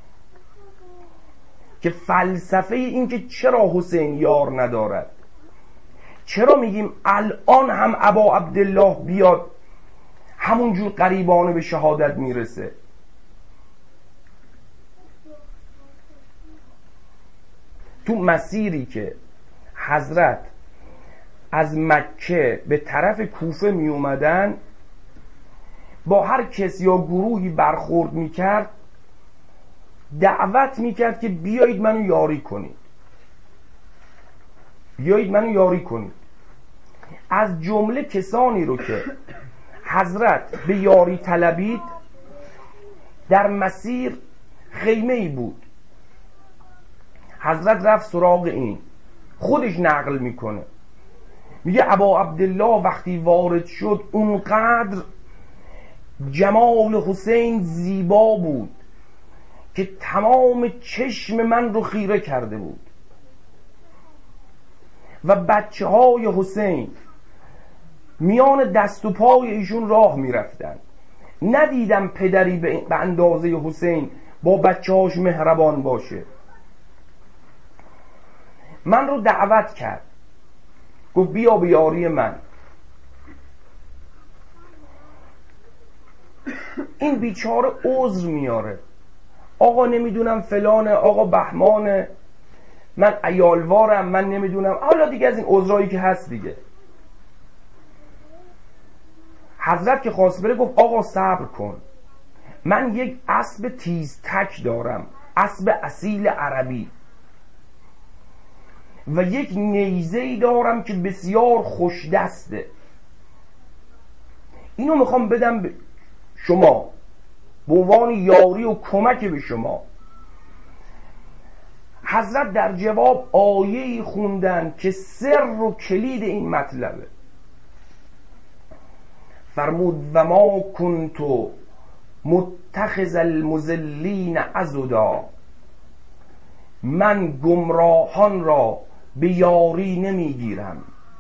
که فلسفه این که چرا حسین یار ندارد، چرا میگیم الان هم ابا عبدالله بیاد همونجور قریبانه به شهادت میرسه. تو مسیری که حضرت از مکه به طرف کوفه می اومدن، با هر کس یا گروهی برخورد میکرد دعوت میکرد که بیایید منو یاری کنید، بیایید منو یاری کنید. از جمله کسانی رو که حضرت به یاری طلبید، در مسیر خیمه ای بود، حضرت رفت سراغ این، خودش نقل میکنه، میگه ابا عبدالله وقتی وارد شد اونقدر جمال حسین زیبا بود که تمام چشم من رو خیره کرده بود و بچه های حسین میان دست و پای ایشون راه میرفتن. ندیدم پدری به اندازه حسین با بچه هاش مهربان باشه. من رو دعوت کرد، گفت بیا به یاری من. این بیچاره عذر میاره، آقا نمیدونم فلانه، آقا بهمانه، من عیالوارم، من نمیدونم، حالا دیگه از این عذرایی که هست دیگه. حضرت که خواست بره گفت آقا صبر کن، من یک اسب تیز تک دارم، اسب اصیل عربی، و یک نیزه‌ای دارم که بسیار خوش دسته، اینو میخوام بدم به شما به عنوان یاری و کمک به شما. حضرت در جواب آیه‌ای خوندن که سر و کلید این مطلبه. فرمود و ما کنت متخذ المضلین عضدا، من گمراهان را به یاری نمیگیرم،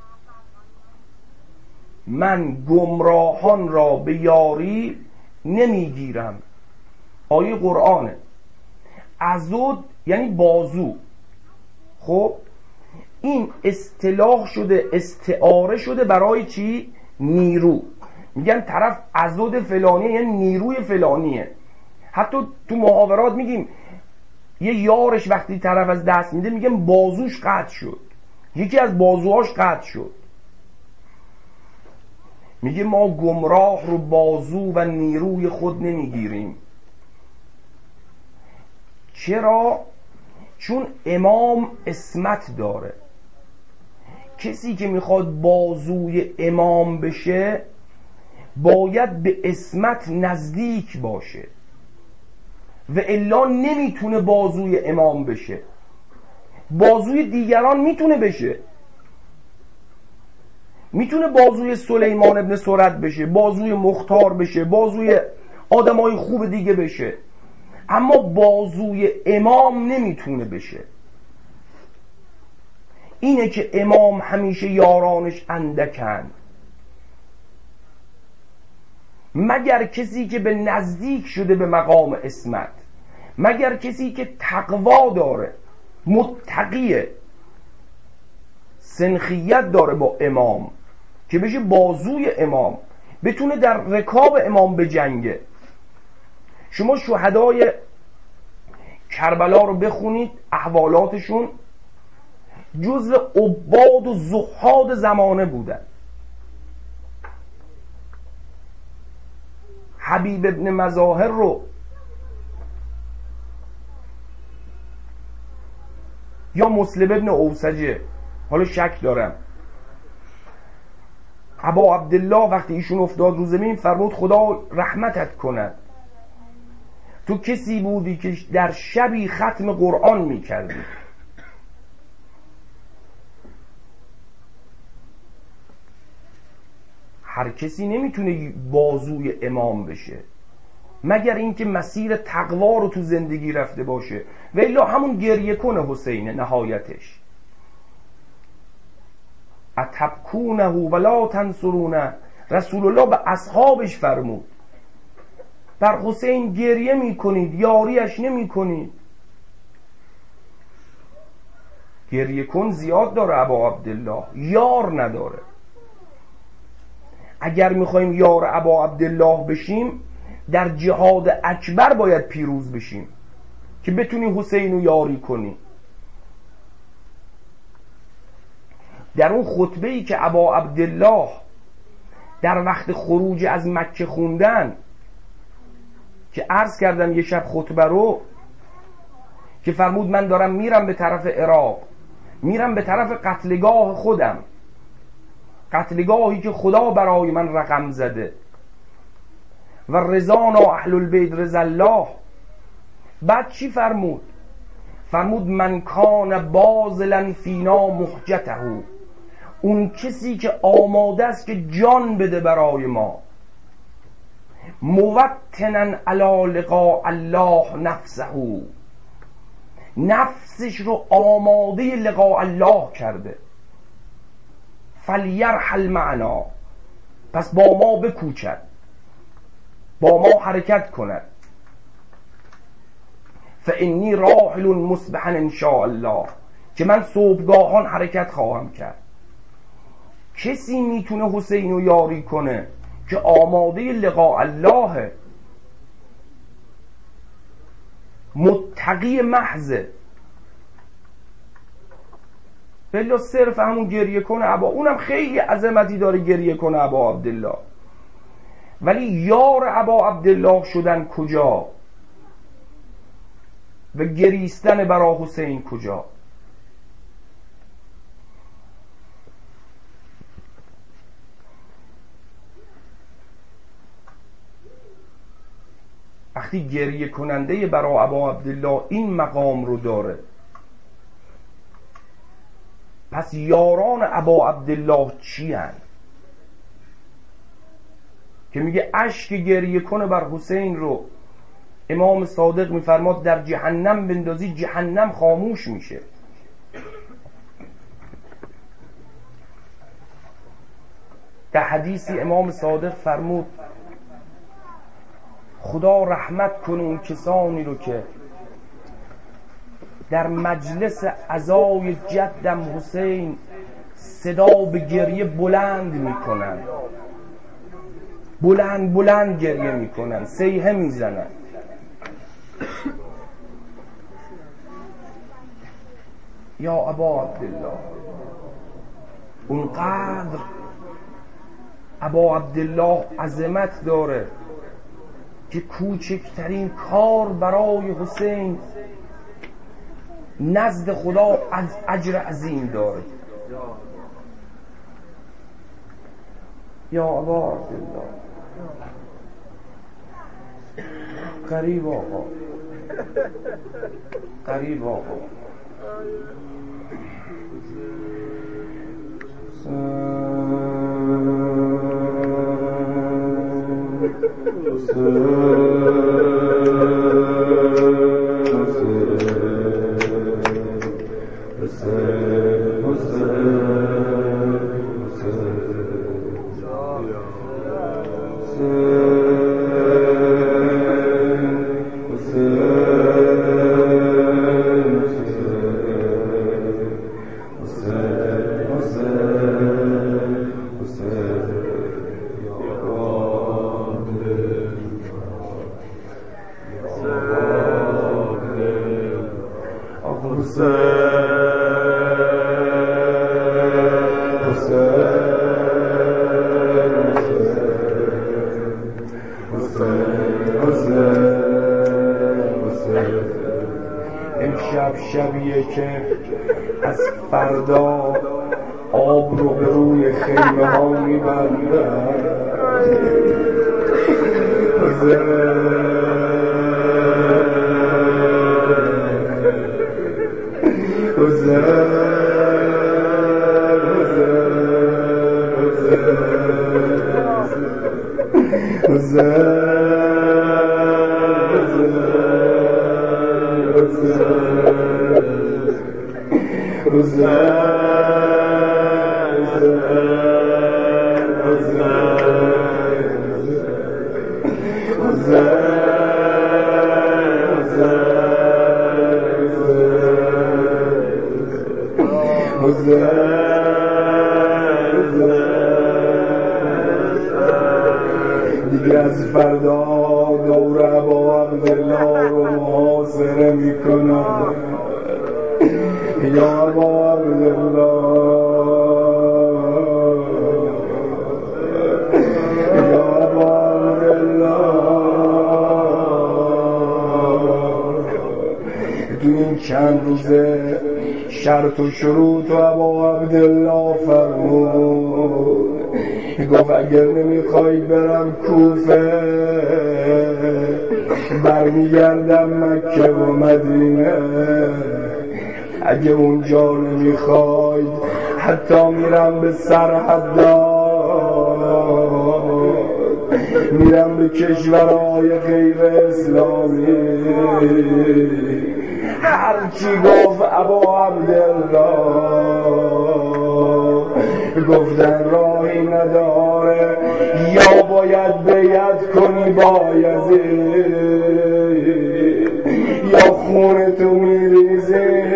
من گمراهان را به یاری نمیگیرم. آیه قرآنه. عضد یعنی بازو. خب این اصطلاح شده، استعاره شده برای چی؟ نیرو. میگن طرف عضد فلانیه، یعنی نیروی فلانیه. حتی تو محاورات میگیم یه یارش وقتی طرف از دست میده میگم بازوش قطع شد، یکی از بازوهاش قطع شد. میگه ما گمراه رو بازو و نیروی خود نمیگیریم. چرا؟ چون امام عصمت داره. کسی که میخواد بازوی امام بشه باید به عصمت نزدیک باشه و الا نمیتونه بازوی امام بشه. بازوی دیگران میتونه بشه، میتونه بازوی سلیمان ابن سرد بشه، بازوی مختار بشه، بازوی آدمای خوب دیگه بشه، اما بازوی امام نمیتونه بشه. اینه که امام همیشه یارانش اندکن، مگر کسی که به نزدیک شده به مقام عصمت، مگر کسی که تقوا داره، متقیه، سنخیت داره با امام، که بشه بازوی امام، بتونه در رکاب امام بجنگه. شما شهدای کربلا رو بخونید، احوالاتشون جزو عباد و زهاد زمانه بودن. حبیب ابن مظاهر رو یا مسلم ابن اوسجه، حالا شک دارم، ابا عبدالله وقتی ایشون افتاد رو زمین فرمود خدا رحمتت کند. تو کسی بودی که در شبی ختم قرآن میکردی. هر کسی نمیتونه بازوی امام بشه مگر اینکه مسیر تقوا رو تو زندگی رفته باشه، و الا همون گریه کنه حسین نهایتش. اتبکونه ولا تنصرونه، رسول الله به اصحابش فرمود بر حسین گریه میکنید یاریش نمیکنید. گریه کن زیاد داره ابا عبدالله، یار نداره. اگر میخوایم یار ابا عبدالله بشیم در جهاد اکبر باید پیروز بشیم که بتونی حسین رو یاری کنی. در اون خطبه‌ای که ابا عبدالله در وقت خروج از مکه خوندن، که عرض کردم یه شب خطبه رو، که فرمود من دارم میرم به طرف عراق، میرم به طرف قتلگاه خودم، قتلگاهی که خدا برای من رقم زده، و رضانا اهل البیت رضا الله. بعد چی فرمود؟ فرمود من کان باذلا فینا محجته، اون کسی که آماده است که جان بده برای ما، موطنا علی لقاء الله نفسه، نفسش رو آماده لقاء الله کرده، فلیرحل معنا، پس با ما بکوچد، با ما حرکت کند. فانی راحل مصبحا ان شاء الله، که من صبحگاهان حرکت خواهم کرد. کسی میتونه حسین رو یاری کنه که آماده لقاء الله، متقی محضه، بلا صرف همون گریه کنه ابا، اونم خیلی عظمتی داره گریه کنه ابا عبدالله، ولی یار ابا عبدالله شدن کجا و گریستن برا حسین کجا؟ وقتی گریه کننده برا ابا عبدالله این مقام رو داره، پس یاران ابا عبدالله چی هن؟ که میگه اشک گریه کنه بر حسین رو امام صادق میفرماد در جهنم بندازی جهنم خاموش میشه. در حدیثی امام صادق فرمود خدا رحمت کنه اون کسانی رو که در مجلس عزای جدم حسین صدا به گریه بلند میکنن، بلند بلند گریه میکنن، صیحه میزنن. یا ابا عبدالله، اونقدر ابا عبدالله عظمت داره که کوچکترین کار برای حسین نزد خدا از اجر عظیم داره. یا ابا عبدالله، قریب آقا، قریب آقا، امشب شبیه که از فردا آب رو به روی خیمه ها میبندن. دیگه از فردا دوره با عبدالله رو محاصره میکنم. یا با عبدالله، یا با عبدالله، تو این چند روزه شرط و شروط و ابا عبدالله فرمود. گفت اگر نمیخوای برم کوفه برمیگردم مکه و مدینه، اگه اونجا نمیخواید حتی میرم به سرحدات، میرم به کشورهای غیر اسلامی. هرچی گفت ابا عبدالله گفتن راهی نداره، یا باید بیعت کنی با یزید یا خونتو میریزه.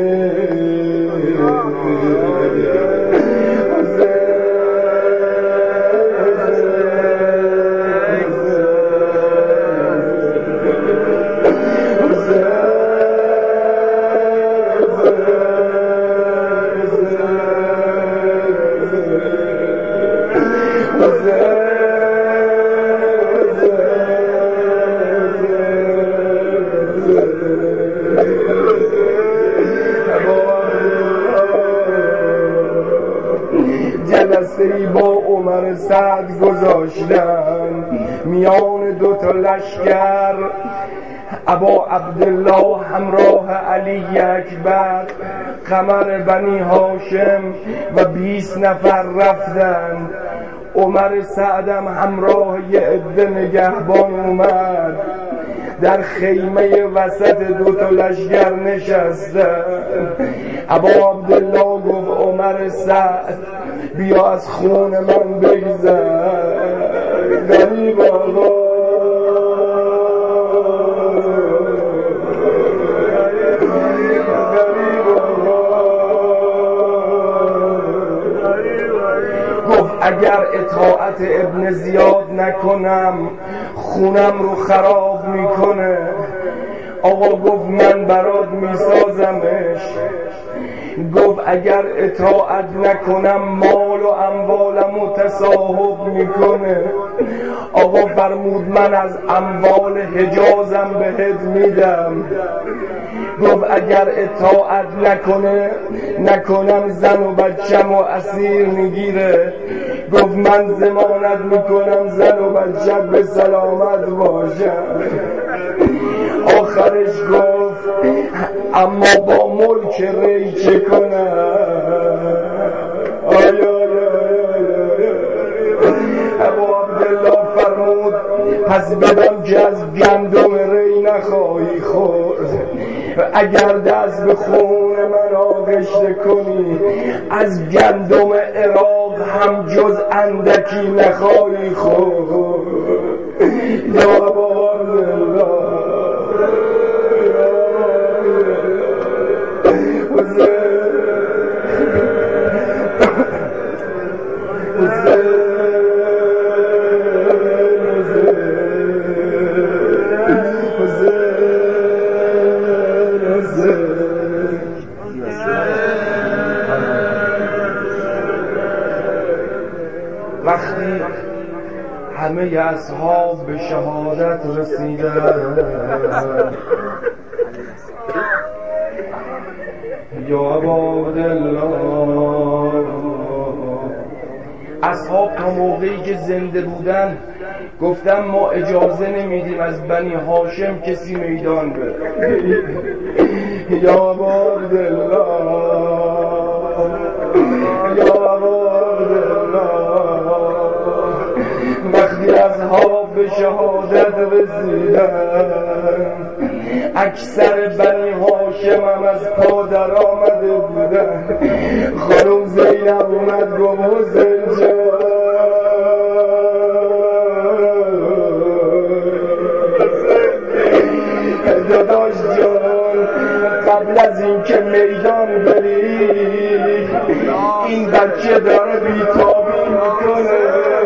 جلسه‌ای با عمر سعد گذاشتن میان دو تا لشکر. ابا عبدالله همراه علی اکبر قمر بنی هاشم و 20 نفر رفتند. عمر سعدم همراه یه عده نگهبان اومد، در خیمه وسط دو تا لشکر نشستن. ابا عبدالله گفت عمر سعد بیا از خون من بگذر. غریب آقا گفت اگر اطاعت ابن زیاد نکنم خونم رو خراب میکنه. آقا گفت من برات میسازمش. گفت اگر اطاعت نکنم مال و اموالمو تصاحب میکنه. آقا فرمود من از اموال حجازم بهت میدم. گفت اگر اطاعت نکنم زن و بچم و اسیر میگیره. گفت من ضمانت میکنم زن و بچم به سلامت باشم. آخرش گفت اما با ملک ری چه کنم؟ ابو عبدالله فرمود پس بدم که از گندم ری نخواهی خورد. اگر دست به خون من آغشته کنی از گندم عراق هم جز اندکی نخواهی خورد. یا ابو عبدالله وقتی همه اصحاب به شهادت رسیدند یا ابا عبدالله اصحاب تا موقعی که زنده بودن گفتم ما اجازه نمیدیم از بنی هاشم کسی میدان بره. یا ابا عبدالله یا ابا عبدالله وقتی اصحاب شهادت رسیدن، اکثر بنی هاشم هم از پا در آمده بودن. خانم زینب اومد گفت حسین جان، داداش جان، قبل از این که میدان بری این بچه داره بیتابی میکنه.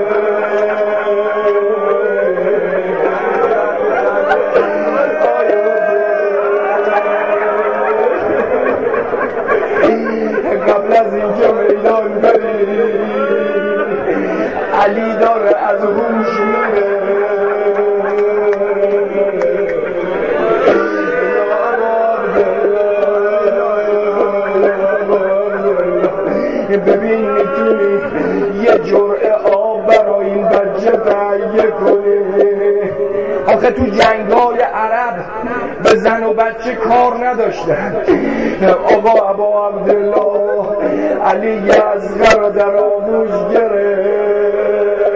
قبل از این که میدان بری علی داره از روش میره. ببین میتونی یه جرعه آب برای این بچه تهیه کنی؟ آخه تو جنگای عرب به زن و بچه کار نداشتن. آقا ابا عبدالله علی اصغر رو در آغوش گرفت،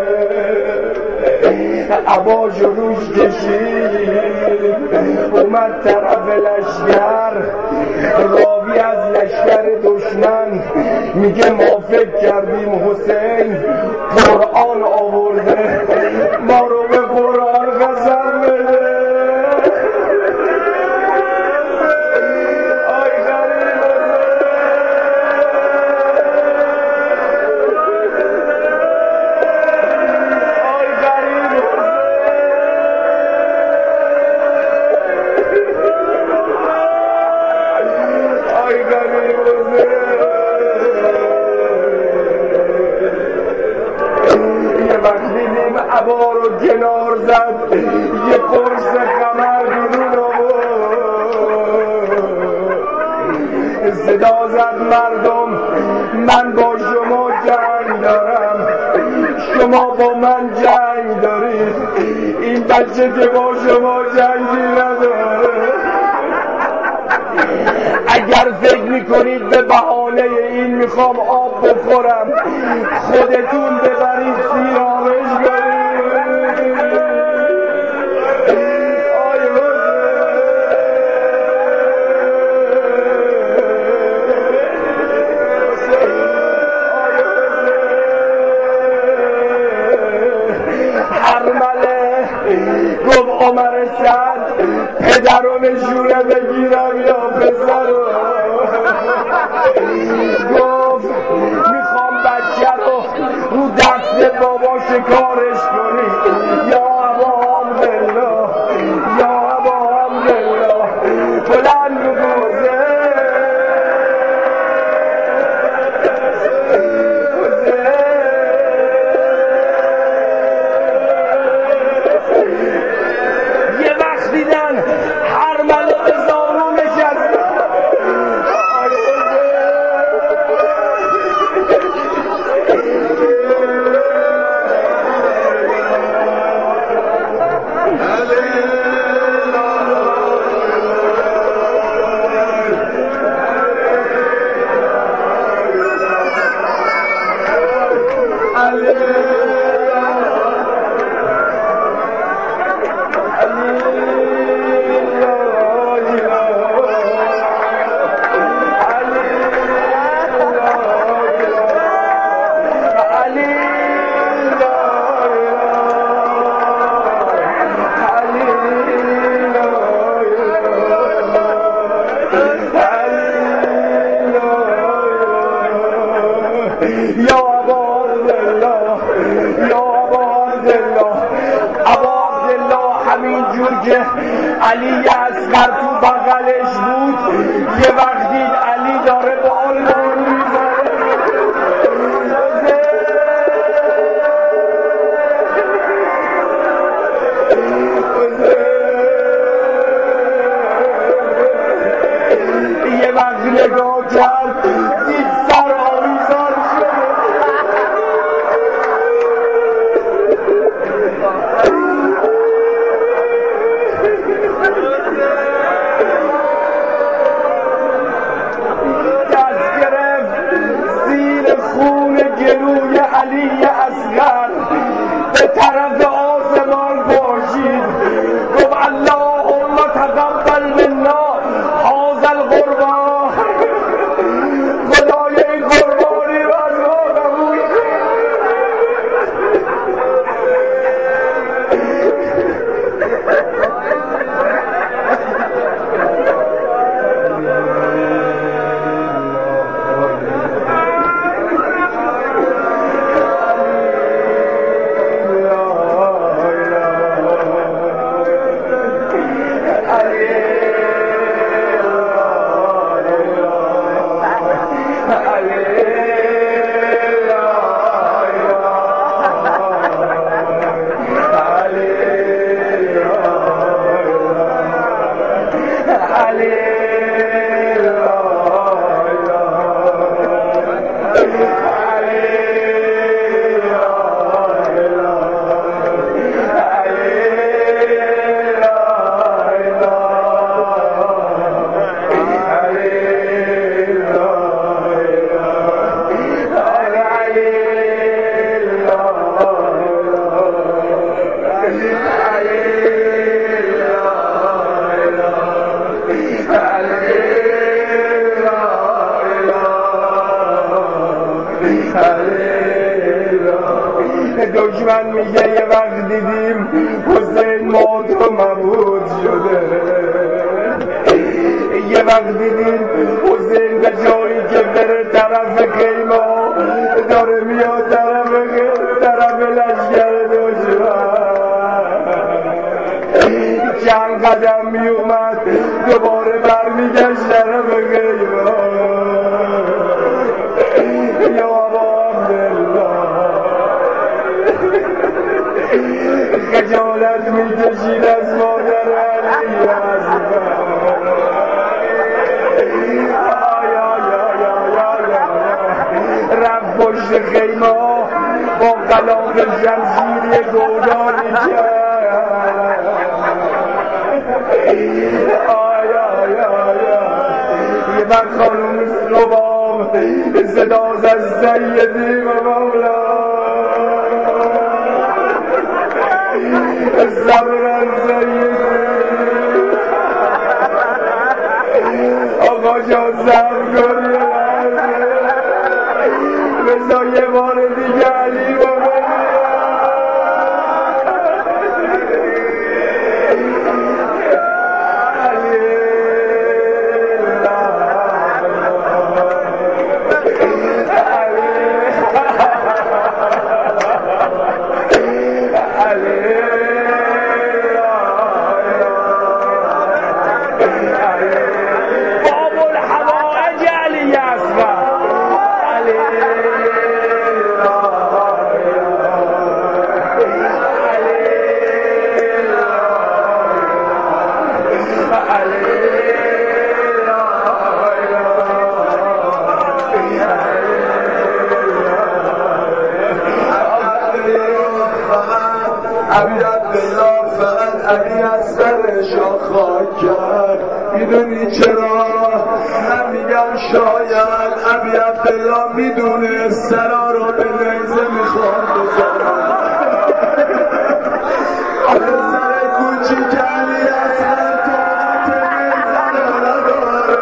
عباش روش کشید، اومد طرف لشکر. راوی از لشکر دشمن میگه ما فکر کردیم حسین قرآن آورده، ما رو به قرآن قسم بده. عبا رو کنار زد، یه قرص قمر بیرون آورد، صدا زد مردم من با شما جنگ دارم، شما با من جنگ دارید، این بچه که با شما جنگی نداره. اگر فکر میکنید به بهانه این میخوام آب بخورم، خودتون ببرید سیرامش کنید. هرمله گفت عمر سعد پدر رو نشونه بگیرم یا پسر رو؟ گفت میخوام بچه رو دست بابا شکارش کنی. یا ابا عبدالله، یا ابا عبدالله، بلند بگوزه یه وقت دیدن هرمله به زانو نشسته. یا ابا عبدالله، یا ابا عبدالله، ابا عبدالله همین جور که علی اصغر تو بغلش بود یه وقت دید علی داره با آلمان میزنه. یه وقت نگاه کرد دید سر آویزان شده. دست گرفت زیر خون گلوی علی اصغر به طرف دشمن میگه یه وقت دیدیم حسین مات و مبهوت شده، یه وقت دیدیم حسین به جایی که بره طرف خیمه داره میاد طرف لشکر دشمن. چند قدم میومد دوباره برمیگشت طرف خیمه. یا ابا عبدالله خجالت میکشید از مادر علی اصغر. رفت پشت خیمه با غلاف شمشیری گوداری کرد. یه وقت خانم رباب صدا زد سیدی و مولا صبرن سیدی. آقا جان صبر کن بزا یه بار دیگه علی رو علی از سرشا خاک کرد. میدونی چرا؟ من میگم شاید ابی عبدالله میدونه سرا رو به نیزه میخواد بزنم. سر کوچیک علی از هر طاقت نیزه رو نداره.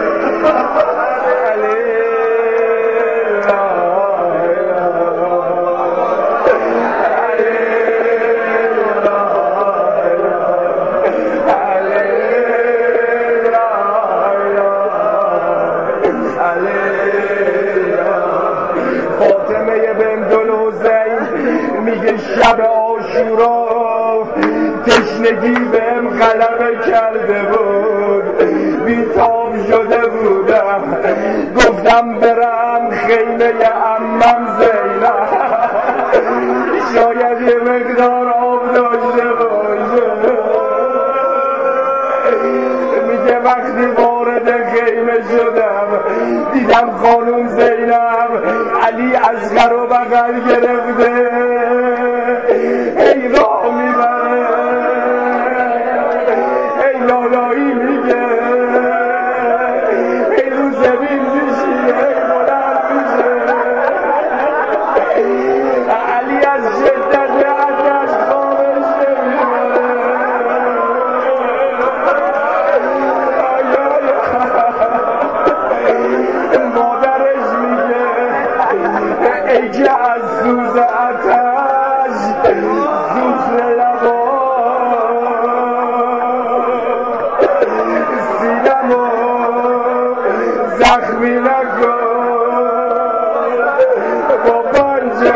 فاطمه بنت الحسین میگه شب عاشورا تشنگی بهم غلبه کرده بود، بیتاب شده بودم، گفتم برم خیمه عمم زینب شاید یه مقدار آب داشته باشه. میگه وقتی وارد خیمه شدم دیدم خانم زینب علی اصغر رو بغل گرفته ای راه میبره، ای لالایی میگه، ای رو زمین میشینه، ای بلند میشه. علی از شدت عطش خوابش نمیبره. مادرش میگه ای که از سوز آتش زوخ لبا سینمو زخمی نکن با پنجه.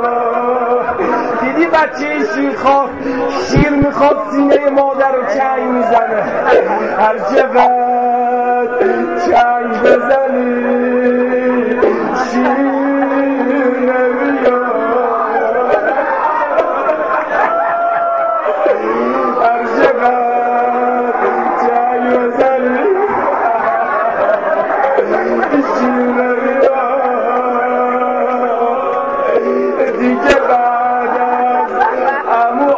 دیدی بچه شیر میخواد سینه مادر رو چنگ میزنه، هر چقدر چنگ بزنی شیر نمیاد، هر چقدر چنگ بزنی شیر نمیاد. دیگه بعد از عمو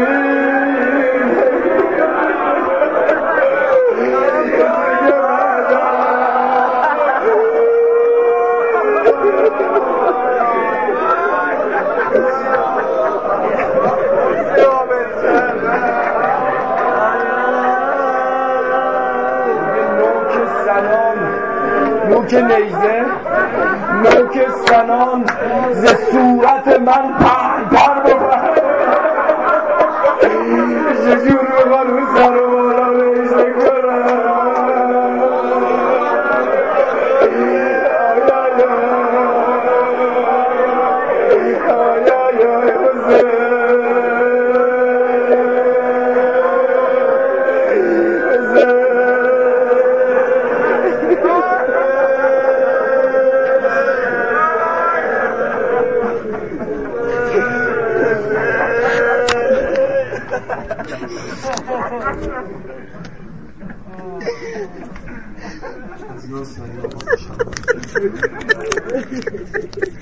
آبگیر نوک نیزه نوک سنان ز صورت من پهن‌تر ببر چجور بخواد به سر و بالا بیشه کنم از